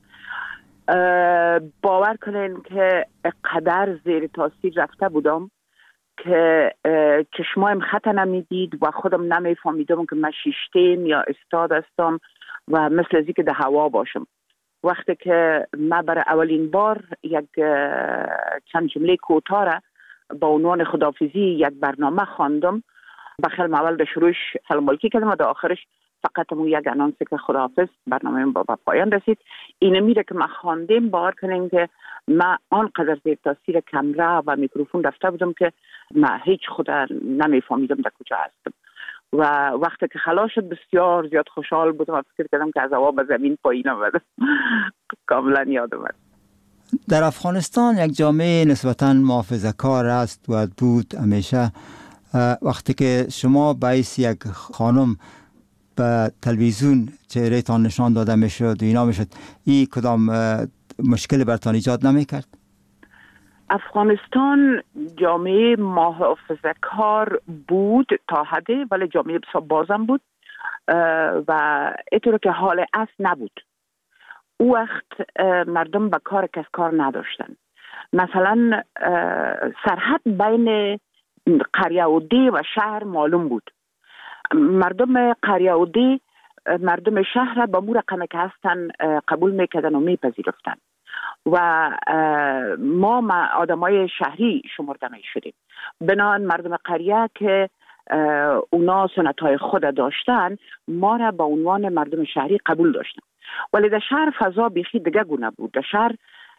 باور کنین که قدر زیر تاثیر رفته بودم که چشمایم خط نمیدید و خودم نمیفهمیدم که من شیشتیم یا استاد هستم و مثل ازی که در هوا باشم. وقتی که من برای اولین بار یک چند جمله کوتاه را با عنوان خداحافظی یک برنامه خواندم، بخیل اول در شروعش سلام علیکی کردم و در آخرش فقط مو یک انانس که خداحافظ برنامه با پایان رسید. اینه میره که من خواندم باور کنین که من آنقدر زیر تاثیر کامera و میکروفون رفته بودم که من هیچ خود نمیفهمیدم در کجا هستم و وقتی که خلاص شد بسیار زیاد خوشحال بودم و فکر کردم که از هوا به زمین پایین آمدم. کاملا یادم است. در افغانستان یک جامعه نسبتاً محافظه‌کار است و بود همیشه. وقتی که شما باعث یک خانم به تلویزیون چهره تان نشان داده میشد و اینا میشد، این کدام مشکل برتان ایجاد نمیکرد؟ افغانستان جامعه محافظه‌کار بود تا حدی، ولی جامعه بسیار بازم بود و اینطور که حال اصل نبود. او وقت مردم به کار کس کار نداشتن. مثلا سرحد بین قریه و دی و شهر معلوم بود. مردم قریه و دی مردم شهر با مو رقم که هستن قبول میکردن و میپذیرفتن و ما ما آدمای شهری شمرده می شدیم. بنابراین مردم قریه که اونا سنتهای خود داشتن ما را با عنوان مردم شهری قبول داشتن، ولی در شهر فضا بیخی دیگه گونه بود. در شهر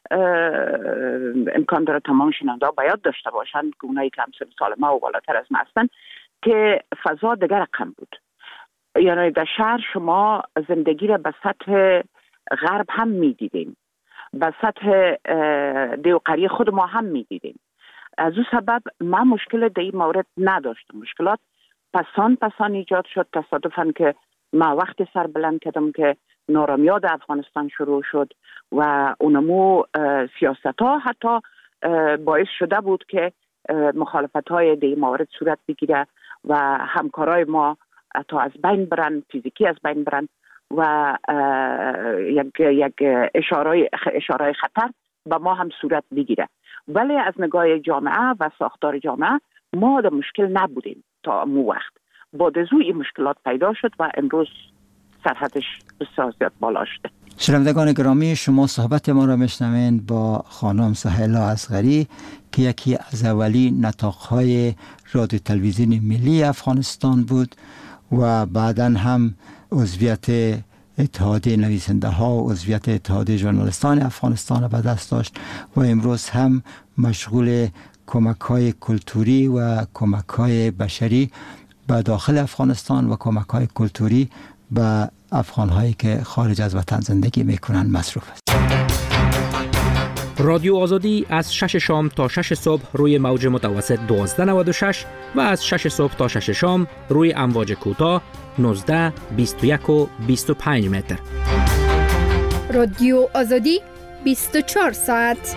امکان داره تمام شنونده باید داشته باشن که اونایی که همسن سال ما و بالاتر از ما هستن که فضا دیگه رقم بود. یعنی در شهر شما زندگی را به سطح غرب هم می دیدیم، به سطح دیو قریه خود ما هم می دیدیم. از او سبب ما مشکل در این مورد نداشتم. مشکلات پسان پسان ایجاد شد. تصادفاً که ما وقتی سر بلند کردم که نارامیاد افغانستان شروع شد و اونمو سیاست ها حتی باعث شده بود که مخالفت های در این مورد صورت بگیره و همکارای ما تا از بین برن، فیزیکی از بین برن و یک یک اشاره اشاره خطر به ما هم صورت بگیره. ولی از نگاه جامعه و ساختار جامعه ما در مشکل نبودیم تا مو وقت. بعد از این مشکلات پیدا شد و امروز سرحدش بسیار زیاد بالا شده. شنوندگان گرامی، شما صحبت ما را میشنوین با خانم سهیلا اصغری که یکی از اولین نطاق‌های رادیو تلویزیون ملی افغانستان بود و بعداً هم عضویت اتحادیه نویسنده ها و عضویت اتحادیه ژورنالیستان افغانستان را به دست داشت و امروز هم مشغول کمک های کلتوری و کمک های بشری به داخل افغانستان و کمک های کلتوری به افغان هایی که خارج از وطن زندگی میکنن مصروف است. رادیو آزادی از شش شام تا شش صبح روی موج متوسط دوازده نود و شش و از شش صبح تا شش شام روی امواج کوتاه نوزده، بیست و یک و بیست و پنج متر. رادیو آزادی بیست و چهار ساعت.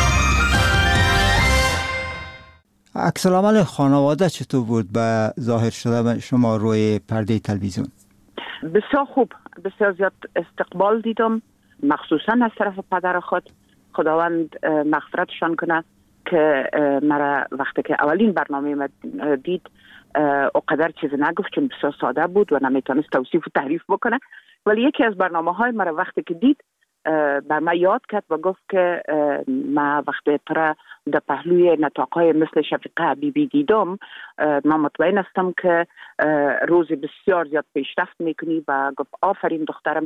عکس العمل خانواده چطور بود به ظاهر شده شما روی پرده تلویزیون؟ بسیار خوب، بسیار زیاد استقبال دیدم، مخصوصا از طرف پدر خود. خداوند مغفرتشان کنه که مرا وقتی که اولین برنامه دید اقدر چیز نگفت چون بسیار ساده بود و نمیتونست توصیف و تعریف بکنه، ولی یکی از برنامه های مرا وقتی که دید بر من یاد کرد و گفت که ما وقتی تر در پهلوی نطاقهای مثل شفیقه حبیبی دیدم، من مطمئن هستم که روزی بسیار زیاد پیشرفت میکنی و گفت آفرین دخترم،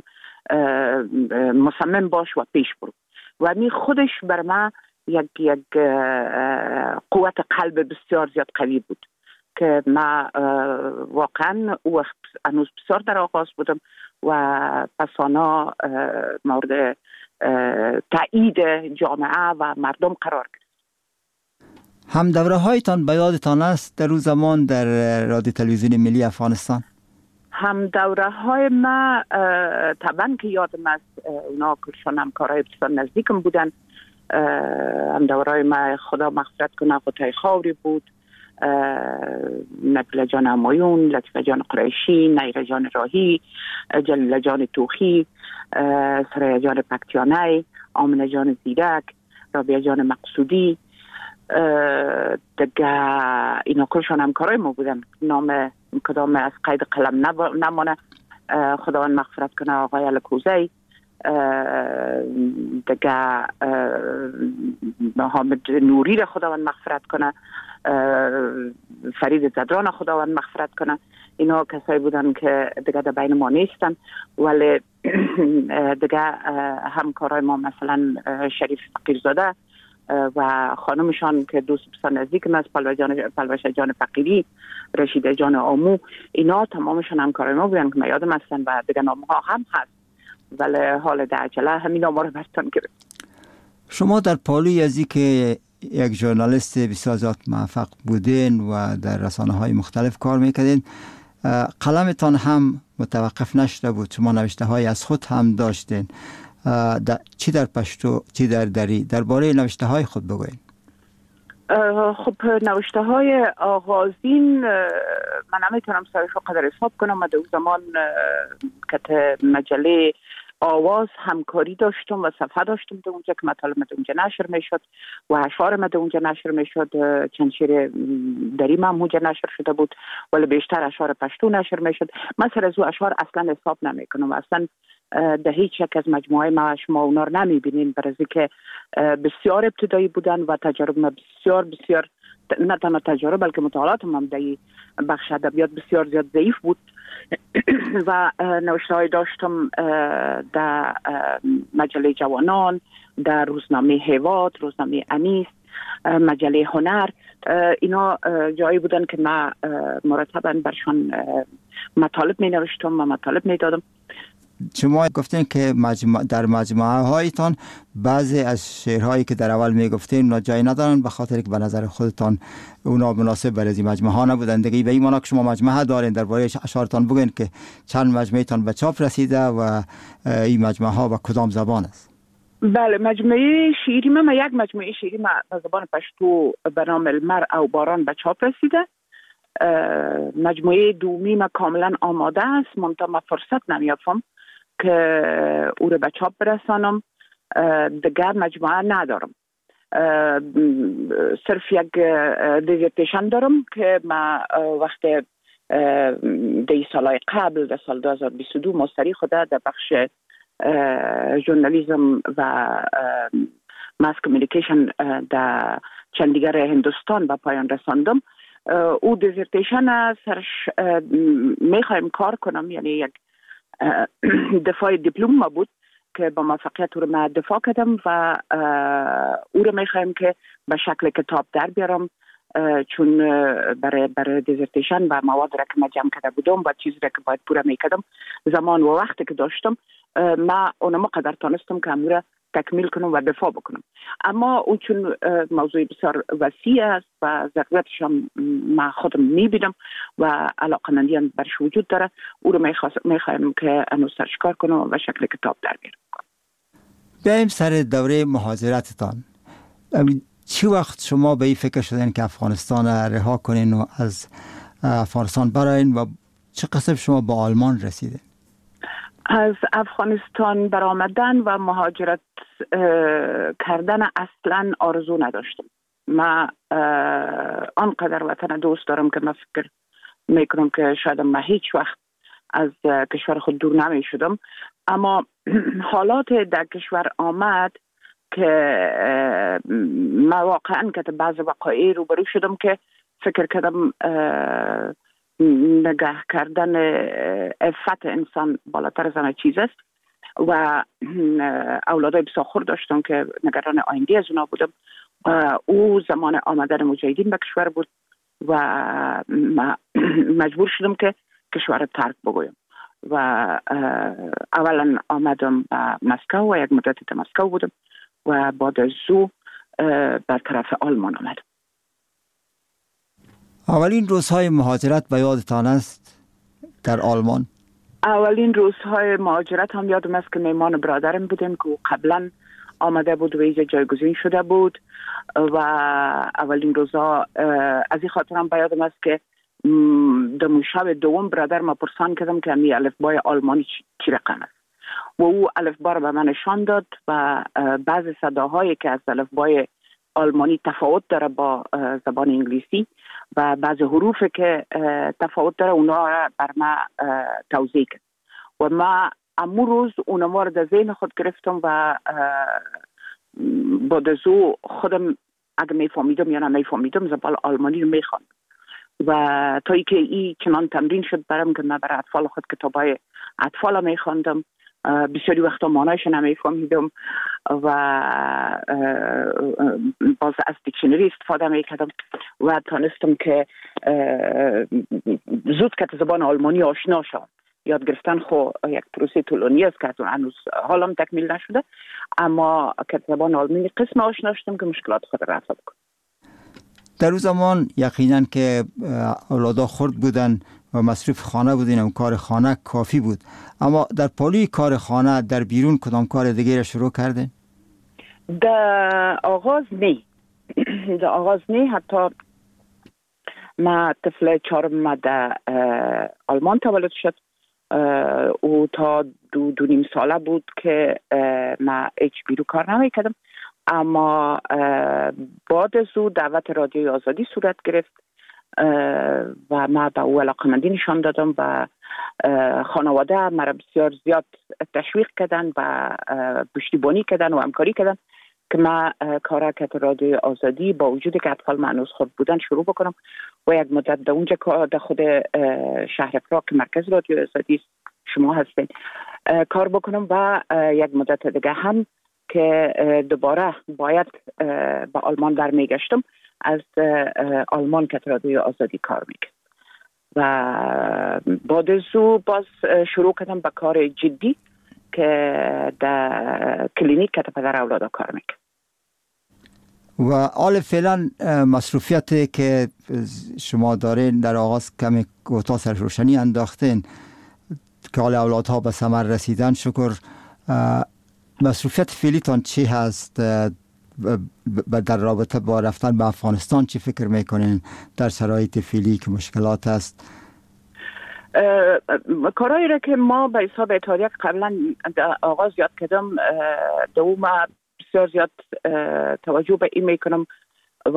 مصمم باش و پیش برو. و می خودش بر من یک یک قوت قلب بسیار زیاد قوی بود که ما واقعا او وقت هنوز بسیار در آغاز بودم و پسانا مورد تایید جامعه و مردم قرار گرفت. هم دوره هایتان به یادتان است در روز زمان در رادیو تلویزیون ملی افغانستان؟ هم دوره های ما طبعا که یادم است، اونا کلشان همکارای بسیار نزدیکم بودن. هم دوره های ما خدا مغفرت کنه غوطه خاوری بود، نبیله جان همایون، لطیفه جان قریشی، نیره جان راهی، جلیله جان توخی، سریا جان پکتیانه، آمنه جان زیرک، رابعه جان مقصودی، دیگه اینا کلشان همکارای ما بودن. نام کدام از قید قلم نمانه، خداوند مغفرت کنه آقای الکوزی، دیگه حامد نوری را خداوند مغفرت کنه، فرید زدران خداوند مغفرت کنه. اینا کسایی بودن که دیگه در بین ما نیستن، ولی دیگه همکارای ما مثلا شریف فقیرزاده و خانمشان که دوست بسیار نزدیکم است، پلوشه جان فقیری، رشیده جان آمو، اینا تمامشان همکارای ما بودن که من یادم هستن و دیگه نامها هم هست، ولی حال در عجله همین نامها رو برتان گرفت. شما در پالوی ازی که یک ژورنالیست بسیار زیاد موفق بودین و در رسانه های مختلف کار میکردین، قلمتان هم متوقف نشده بود، شما نوشته های از خود هم داشتین، چی در پشتو چی در دری، درباره نوشته های خود بگوین. خب نوشته های آغازین من نمیتونم سرش رو قدر حساب کنم. من در اون زمان که مجله آواز همکاری داشتم و صفحه داشتم در اونجا که مطالب در اونجا نشر میشد و اشعار در اونجا نشر میشد. چند شعر دری هم اونجا نشر شده بود، ولی بیشتر اشعار پشتو نشر میشد. من سر از او اشعار اصلا حساب نمیکنم، اصلا در هیچ یک از مجموعه ما شما اونا رو نمیبینین، برای که بسیار ابتدایی بودن و تجارب ما بسیار بسیار، نه تنها تجارب بلکه مطالعات هم در بخش ادبیات بسیار زیاد ضعیف بود. و نوشته های داشتم در مجله جوانان، در روزنامه هیواد، روزنامه انیس، مجله هنر. اینا جایی بودن که ما مرتباً برشان مطالب می نوشتم و مطالب می دادم. شما گفتین که مجموع در مجموعه هایتان بعضی از شعرهایی که در اول می گفتین اونا جای ندارن به خاطر که به نظر خودتان اونا مناسب برای این مجموعه ها نبودن دیگه. به این معنی که شما مجموعه دارین، درباره اشعارتان بگین که چند مجموعه تان به چاپ رسیده و این مجموعه ها به کدام زبان است؟ بله، مجموعه شعری ما یک مجموعه شعری ما به زبان پشتو به نام المرء او باران به چاپ رسیده. مجموعه دومی ما کاملا آماده است، منتها ما فرصت نمیافم که او رو به چاپ برسانم. دیگر مجموعه ندارم، صرف یک دیزرتیشن دارم که ما وقت دی سالهای قبل در سال دو هزار و بیست و دو مستری خوده در بخش ژورنالیسم و ماس کمیونیکیشن در چندیگر هندوستان به پایان رساندم. او دیزرتیشن سرش میخوایم کار کنم، یعنی یک دفاع دیپلم ما بود که با موفقیت او رو من دفاع کردم و او رو میخوایم که به شکل کتاب در بیارم، چون برای برای دیزرتیشن و مواد را که من جمع کرده بودم و چیزی را که باید پوره میکردم زمان و وقتی که داشتم، ما اونم قدر تانستم که امور تکمیل کنم و دفاع بکنم. اما اون چون موضوع بسیار وسیع است و ضرورتش هم ما خودم میبینم و علاقمندی هم برش وجود داره، او رو میخوایم که انو سرش کار کنم و شکل کتاب در بیارم. بیاییم سر دوره مهاجرتتان. چی وقت شما به این فکر شدین که افغانستان رها کنین و از افغانستان براین و چه قسم شما با آلمان رسیدین؟ از افغانستان برآمدن و مهاجرت کردن اصلا آرزو نداشتم. من آنقدر وطن دوست دارم که من فکر میکنم که شاید من هیچ وقت از کشور خود دور نمی شدم اما حالات در کشور آمد که من واقعا که بعض وقایع روبرو شدم که فکر کردم نگاه کردن عفت انسان بالاتر از همه چیز است و اولادای بسیار داشتم که نگران آینده از اونا بودم. او زمان آمدن مجاهدین به کشور بود و مجبور شدم که کشور رو ترک بگویم و اولا آمدم به مسکو و یک مدت در مسکو بودم و بعد از او بر طرف آلمان آمدم. اولین روزهای مهاجرت به یادتان است در آلمان؟ اولین روزهای مهاجرت هم یادم است که میمان برادرم بودیم که قبلا آمده بود و اینجا جایگزین شده بود و اولین روزها از این خاطر هم به یادم است که در شب دوم برادر ما پرسان کردم که می الفبای آلمانی چی رقم است و او الفبا را به من نشان داد و بعض صداهایی که از الفبای آلمانی تفاوت داره با زبان انگلیسی و بعض حروف که تفاوت داره اونا را بر ما توضیح کرد و ما امو روز اونما را در ذهن خود گرفتم و بعد از او خودم اگه میفهمیدم یا نمیفهمیدم زبان آلمانی رو میخواندم و تا ای که ای چنان تمرین شد برام که من برای اطفال خود کتابای اطفال میخواندم. بسیاری وقتا معنایش نمیفهمیدم و باز از دیکشنری استفاده میکردم و تانستم که زود که زبان آلمانی آشنا شدم. یاد گرفتن خو یک پروسه طولانی است که هنوز حالم تکمیل نشده، اما که زبان آلمانی قسم آشنا شدم که مشکلات خود رفع بکنم. در اون زمان یقینا که اولادا خرد بودن و مصرف خانه بودین و کار خانه کافی بود، اما در پالوی کار خانه در بیرون کدام کار دیگه را شروع کردین؟ در آغاز نه در آغاز نه حتی ما طفل چهارم در آلمان تولد شد او تا دو دو نیم ساله بود که ما هیچ بیرون کار نمیکردم، اما بعد از او دعوت رادیوی آزادی صورت گرفت و ما به او علاقمندی نشان دادم و خانواده مرا بسیار زیاد تشویق کردن و پشتیبانی کردن و همکاری کردن که ما کارکت رادیوی آزادی با وجود که اطفال معنوس خود بودن شروع بکنم و یک مدت در اونجا در خود شهر پراگ که مرکز رادیوی آزادی شما هستین کار بکنم و یک مدت دیگه هم که دوباره باید به آلمان برمیگشتم از آلمان که رادیوی آزادی کار میکرد و بعد از او باز شروع کردم به کار جدی که در کلینیک که پدر اولادا کار میکرد. و حال فعلا مصروفیتی که شما دارین در آغاز کمی کوتاه سر روشنی انداختین که حال اولادها به ثمر رسیدن شکر، مصروفیت فعلیتان چی هست در رابطه با رفتن به افغانستان؟ چی فکر میکنین در شرایط فعلی که مشکلات است؟ کارهایی را که ما به حساب اتحادیه قبلا در آغاز یاد کردم دو ما بسیار زیاد توجه به این میکنم و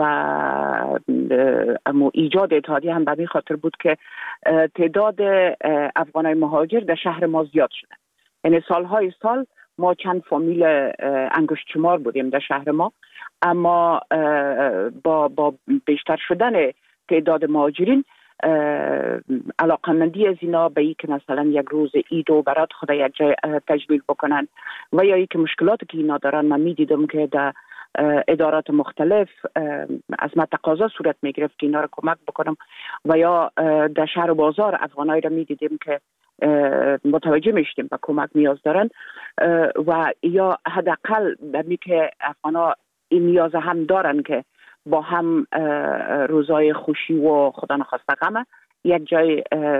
اما ایجاد اتحادیه هم به این خاطر بود که تعداد افغانای مهاجر در شهر ما زیاد شده. یعنی سالهای سال ما چند فامیل انگشت شمار بودیم در شهر ما، اما با با بیشتر شدن تعداد مهاجرین علاقمندی از اینا به ای که مثلا یک روز عید و برات خدا یک جای تجلیل بکنن و یا ای که مشکلاتی که اینا دارن من میدیدم که در ادارات مختلف از من تقاضا صورت میگرفت که اینا رو کمک بکنم و یا در شهر و بازار افغانایی را میدیدیم که متوجه میشتیم به کمک نیاز دارن و یا حداقل دمی که افغانا این نیاز هم دارن که با هم روزای خوشی و خدا نخواسته غم یک جای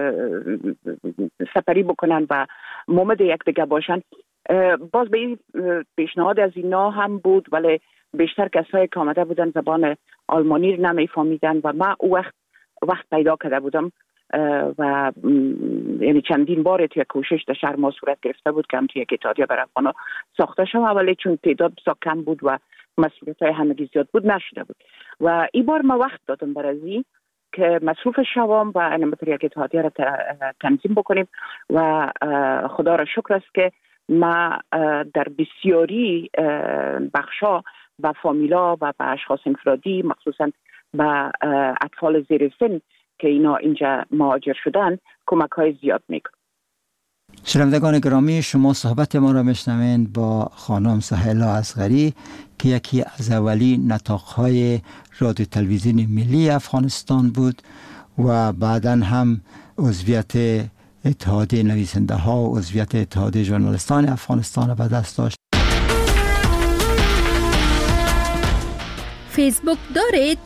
سپری بکنن و مومد یک دیگه باشن. باز به این پیشنهاد از اینا هم بود، ولی بیشتر کسایی که آمده بودن زبان آلمانی رو نمیفهمیدن و من او وقت وقت پیدا کرده بودم و یعنی چندین بار توی کوشش در شهر ما صورت گرفته بود که هم توی یک اتحادیه برای افغانا ساخته شد، ولی چون تعداد بسیار کم بود و مسئولیت های همگی زیاد بود نشده بود و این بار ما وقت دادم برای که مصروف شوام و نمیتونی یک اتحادیه را تنظیم بکنیم و خدا را شکر است که ما در بسیاری بخشا با فامیلا و با اشخاص انفرادی، مخصوصا با اطفال زیر سن که اینا اینجا مهاجر شدن، کمک های زیاد میکنه. شنوندگان گرامی، شما صحبت ما را میشنوین با خانم سهیلا اصغری که یکی از اولی نطاق‌های رادیو تلویزیون ملی افغانستان بود و بعداً هم عضویت اتحادیه نویسنده ها و عضویت اتحادیه ژورنالیستان افغانستان را به دست داشت. فیسبوک دارید؟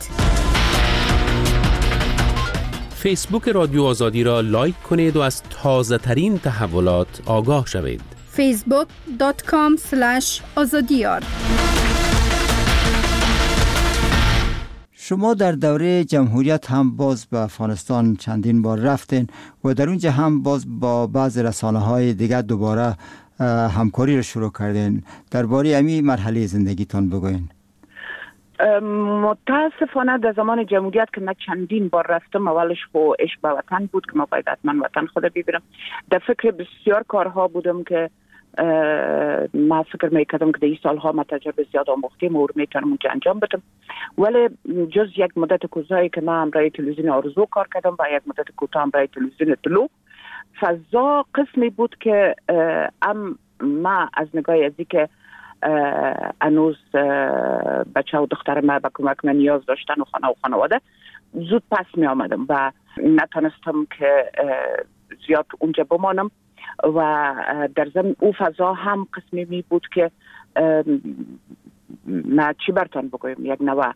فیسبوک رادیو آزادی را لایک کنید و از تازه ترین تحولات آگاه شوید. فیسبوک دات کام اسلش آزادیار. شما در دوره جمهوریت هم باز به افغانستان چندین بار رفتین و در اونجا هم باز با بعض رسانه‌های دیگر دوباره همکاری رو شروع کردین. درباره همین مرحله زندگیتان بگوین. متاسفانه در زمان جمهوریت که من چندین بار رفتم، اولش خو عشق به وطن بود که ما باید حتما وطن خود ببینم. در فکر بسیار کارها بودم که ما فکر میکردم که در این سالها ما تجربه زیاد آموختیم و میتونم اونجا انجام بدم، ولی جز یک مدت کوتاهی که ما همراه تلویزیون آرزو کار کردم و یک مدت کوتاه همراه تلویزیون طلوع، فضا قسمی بود که ام ما از نگاه ازی که انوز بچه و دختر ما به کمک من نیاز داشتن و خانه و خانواده، زود پس می آمدم و نتونستم که زیاد اونجا بمانم و در ضمن او فضا هم قسمی می بود که ما چی برتان بگویم، یک نوع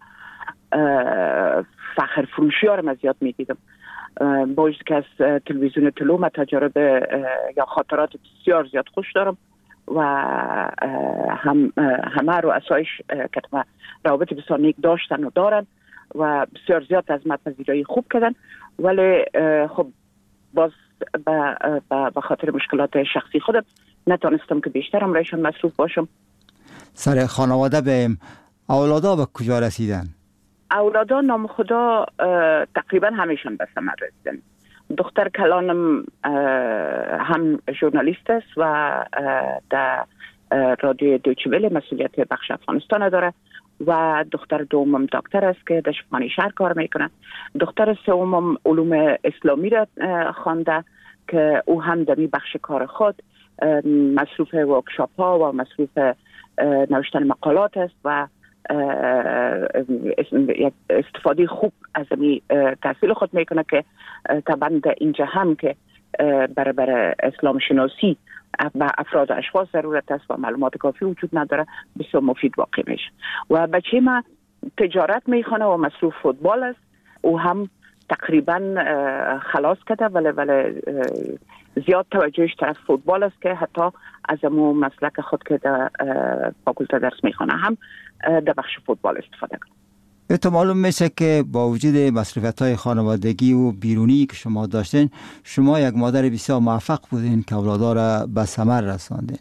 فخر فروشی ها رو من زیاد می دیدم. با وجود که از تلویزیون طلوع ما تجربه یا خاطرات بسیار زیاد خوش دارم و هم همه رو اسایش که روابط بسیار نیک داشتن و دارن و بسیار زیاد از من پذیرایی خوب کردن، ولی خب باز به خاطر مشکلات شخصی خودم نتونستم که بیشتر همراهشان مصروف باشم. سر خانواده بهم، اولادا به کجا رسیدن؟ اولادا نام خدا تقریبا همیشون به ثمر رسیدن. دختر کلانم هم ژورنالیست است و در رادیو دویچه وله مسئولیت بخش افغانستان داره و دختر دومم دکتر است که در شفاهانی شهر کار میکنه. دختر سومم علوم اسلامی را خوانده که او هم در این بخش کار خود مصروف ورکشاپ ها و مصروف نوشتن مقالات است و استفاده خوب از این تحصیل خود میکنه که طبعا در اینجا هم که برای برای اسلام شناسی و افراد و اشخاص ضرورت است و معلومات کافی وجود نداره، بسیار مفید واقع میشه. و بچه ما تجارت میخونه و مصروف فوتبال است، او هم تقریبا خلاص کرده ولی ولی زیاد توجهش طرف فوتبال است که حتی از امو مسلک خود که در فاکولته درس میخونه هم در بخش فوتبال استفاده کنه. تو معلوم میشه که با وجود مصروفیت‌های خانوادگی و بیرونی که شما داشتین، شما یک مادر بسیار موفق بودین که اولادا را به ثمر رساندین.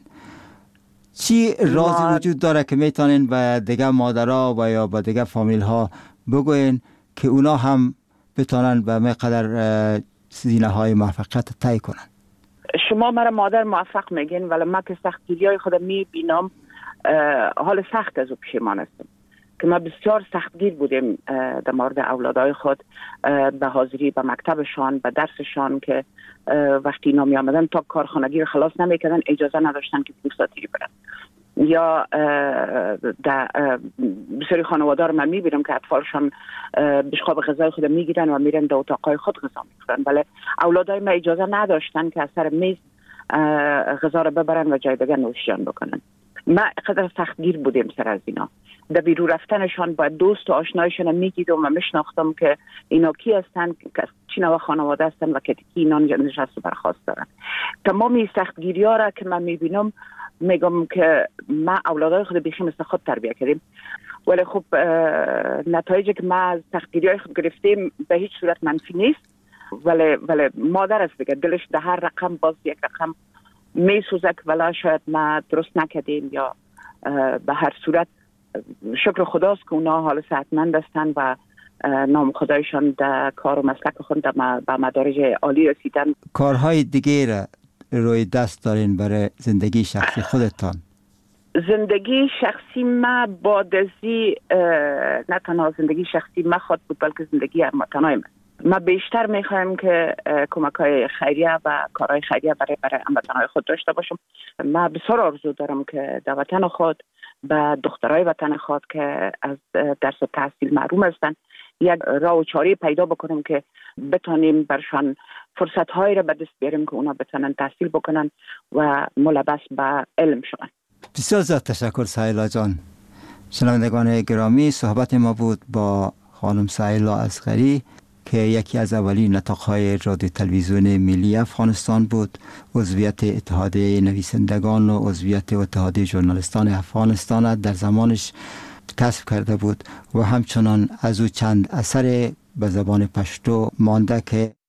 چی رازی وجود داره که میتونین به دیگه مادرها و یا به دیگه فامیل ها بگوین که اونا هم بتونن به مقدار زینه های موفقیت طی کنن؟ شما مرا مادر موفق میگین ولی من که سختگیری های خودم میبینم حال سخت از او پشیمان هستم که ما بسیار سختگیر بودیم در مورد اولادای خود، به حاضری به مکتبشان، به درسشان که وقتی اینا می آمدن تا کارخانگی رو خلاص نمیکردن اجازه نداشتن که پوستاتیری برن. یا در بسیاری خانواده رو من میبینم که اطفالشان بشقاب غذای خود میگیرن و میرن در اتاقای خود غذا میخورن، ولی اولادای ما اجازه نداشتن که از سر میز غذا رو ببرن و جای دیگه نوشیدن بکنن. ما قدر سختگیر بودیم سر از اینا. در بیرون رفتنشان با دوست و آشنایشان میگیدم و میشناختم که اینا کی هستن، که چی نوع خانواده هستن و که اینا نشست و برخواست دارن. تمامی سختگیری ها را که من میبینم میگم که ما اولادای خود بیخی مثل خود تربیه کردیم، ولی خب نتایجی که ما از سختگیری های خود گرفتیم به هیچ صورت منفی نیست، ولی ولی مادر است دیگه، دلش در هر رقم باز یک رقم میسوزه که ولی شاید ما درست نکردیم یا به هر صورت شکر خداست که اونا حال صحتمند هستن و نام خدایشان در کار و مسلک خود به مدارج عالی رسیدن. کارهای دیگه را روی دست دارین برای زندگی شخصی خودتان؟ زندگی شخصی ما بادزی نه تنها زندگی شخصی ما خود بود بلکه زندگی هموطنای من. ما بیشتر میخوایم که کمک های خیریه و کارهای خیریه برای برای هموطنای خود داشته باشم. ما بسیار آرزو دارم که در وطن خود به دخترای وطن خود که از درس و تحصیل محروم هستند یک راه و چاره پیدا بکنیم که بتونیم برشان فرصت هایی را به دست بیاریم که اونا بتونن تحصیل بکنن و ملبس به علم شون. بسیار زیاد تشکر سهیلا جان. شنوندگان گرامی، صحبت ما بود با خانم سهیلا اصغری که یکی از اولین نطاق‌های رادیو تلویزیون ملی افغانستان بود، عضویت اتحادیه نویسندگان و عضویت اتحادیه ژورنالیستان افغانستان در زمانش کسب کرده بود و همچنان از او چند اثر به زبان پشتو مانده که